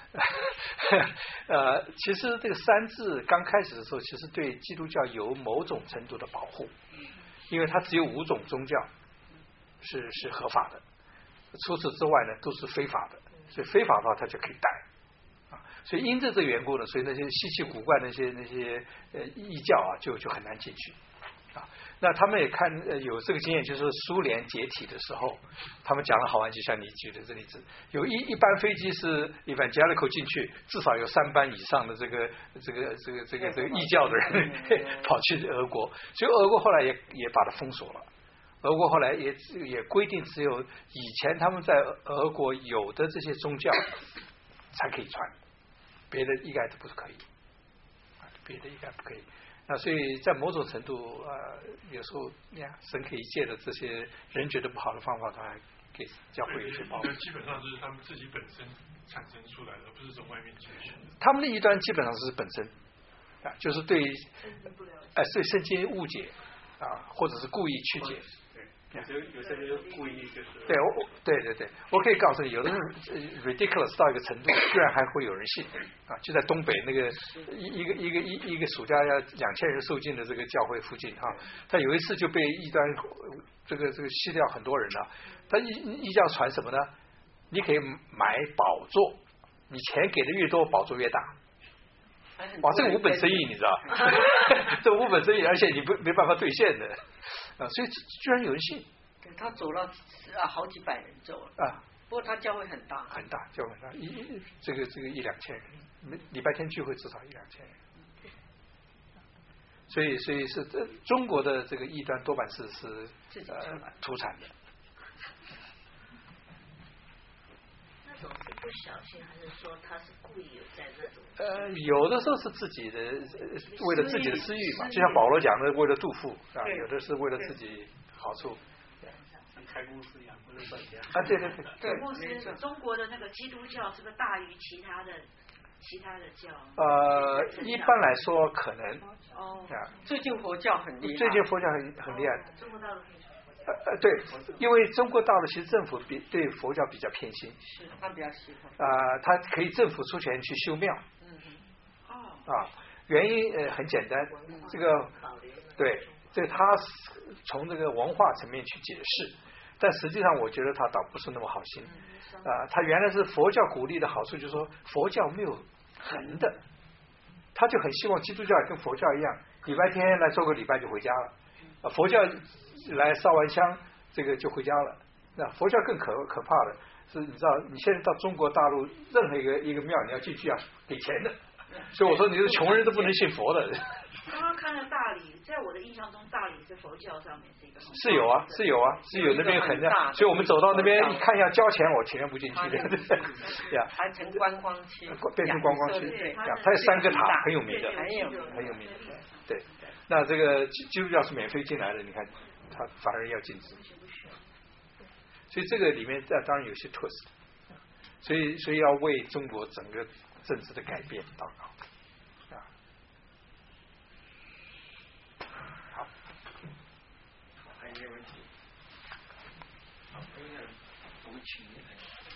其实这个三制刚开始的时候，其实对基督教有某种程度的保护，因为它只有5种宗教是合法的，除此之外呢都是非法的，所以非法的话它就可以带啊。所以因着这个缘故呢，所以那些稀奇古怪那些异教啊就很难进去啊。那他们也看有这个经验，就是苏联解体的时候，他们讲了好玩，就像你举的这例子，有一班飞机是 evangelical 进去，至少有3班以上的这个异教的人跑去俄国，所以俄国后来也把它封锁了。俄国后来也规定，只有以前他们在俄国有的这些宗教才可以传，别的一概都不是可以，别的一概不可以。那所以在某种程度有时候神可以借着这些人觉得不好的方法，他还给教会去保护。 基本上就是他们自己本身产生出来的，而不是从外面进去的。 他们的异端基本上是本身就是对对圣经误解或者是故意曲解。 有些人故意就是对，我可以告诉你，有的人 ridiculous 到一个程度，居然还会有人信啊！就在东北那个一个暑假要2000人受浸的这个教会附近他有一次就被异端这个吸掉很多人了。他异教传什么呢？你可以买宝座，你钱给的越多，宝座越大。哇，这个无本生意，你知道？这无本生意，而且你没办法兑现的所以居然有人信。 他走了好几百人走了不过他教会很大， 教会很大，这个1-2千人，礼拜天聚会至少1-2千人。所以是中国的这个异端多半是土产的。 是不小心，还是说他是故意有在这种？ 有的时候是自己的，为了自己的私欲嘛，就像保罗讲的，为了杜甫有的是为了自己好处， 像开公司一样，不能赚钱对。 牧师，中国的那个基督教是不是大于其他的教？ 一般来说可能最近佛教很厉害， 很厉害。 中国大陆可以对，因为中国大陆其实政府对佛教比较偏心， 是他比较喜欢他可以政府出钱去修庙，原因很简单，这个他从这个文化层面去解释，但实际上我觉得他倒不是那么好心他原来是佛教鼓励的好处，就是说佛教没有横的，他就很希望基督教跟佛教一样，礼拜天来做个礼拜就回家了，佛教来烧完香这个就回家了。那佛教更可怕的是，你知道你现在到中国大陆任何一个庙你要进去给钱的，所以我说你是穷人都不能信佛的。 刚刚看了大理，在我的印象中大理是佛教上面是一个是有那边很大，所以我们走到那边一看要交钱，我情愿不进去的。 还成观光区， 变成观光区，它有3个塔，很有名的，很有名的。对，那这个基督教是免费进来的，你看他反而要禁止，所以这个里面当然有些twist，所以要为中国整个政治的改变祷告好， 还有一个问题，我们请您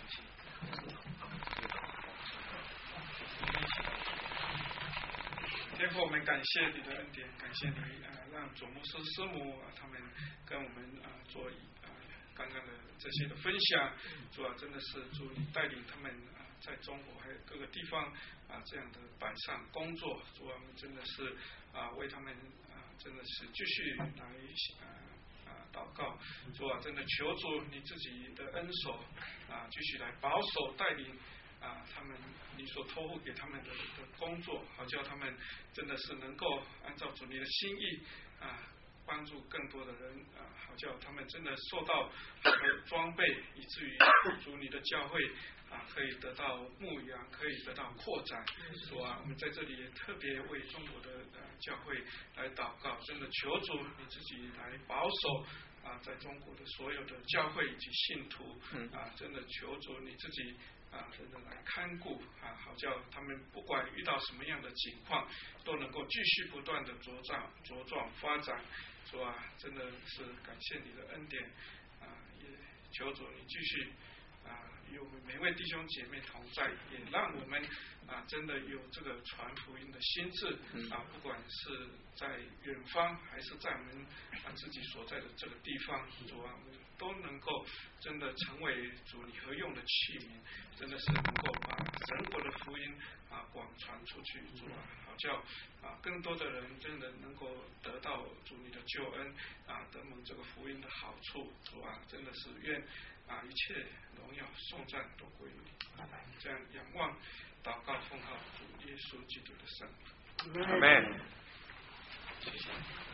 天父，我们感谢你的恩典，感谢你让总牧师师母他们跟我们做刚刚的这些的分享，主啊，真的是主你带领他们在中国还有各个地方这样的板上工作，主啊，我们真的是为他们真的是继续来祷告。主啊，真的求主你自己的恩手继续来保守带领他们你所托付给他们的工作，好叫他们真的是能够按照主你的心意帮助更多的人好叫他们真的受到好的装备，以至于主你的教会可以得到牧养，可以得到扩展。主啊，我们在这里也特别为中国的教会来祷告，真的求主你自己来保守在中国的所有的教会以及信徒真的求主你自己真的来看顾好叫他们不管遇到什么样的情况，都能够继续不断的茁壮发展。主啊，真的是感谢你的恩典也求主你继续与我们每位弟兄姐妹同在，也让我们真的有这个传福音的心智不管是在远方还是在我们自己所在的这个地方，主啊，我们都能够真的成为主你合用的器皿，真的是能够把神国的福音广传出去。主啊，好叫更多的人真的能够得到主你的救恩得蒙这个福音的好处。主啊，真的是愿一切荣耀颂赞都归于你。这样仰望祷告奉靠主耶稣基督的圣名。 阿们。 谢谢。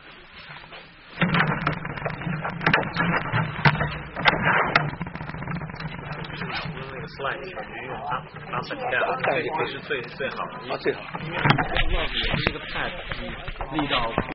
用那个 slide 去拉粉掉，这是最好的，最好，因为 log 也是一个 pad， 你力到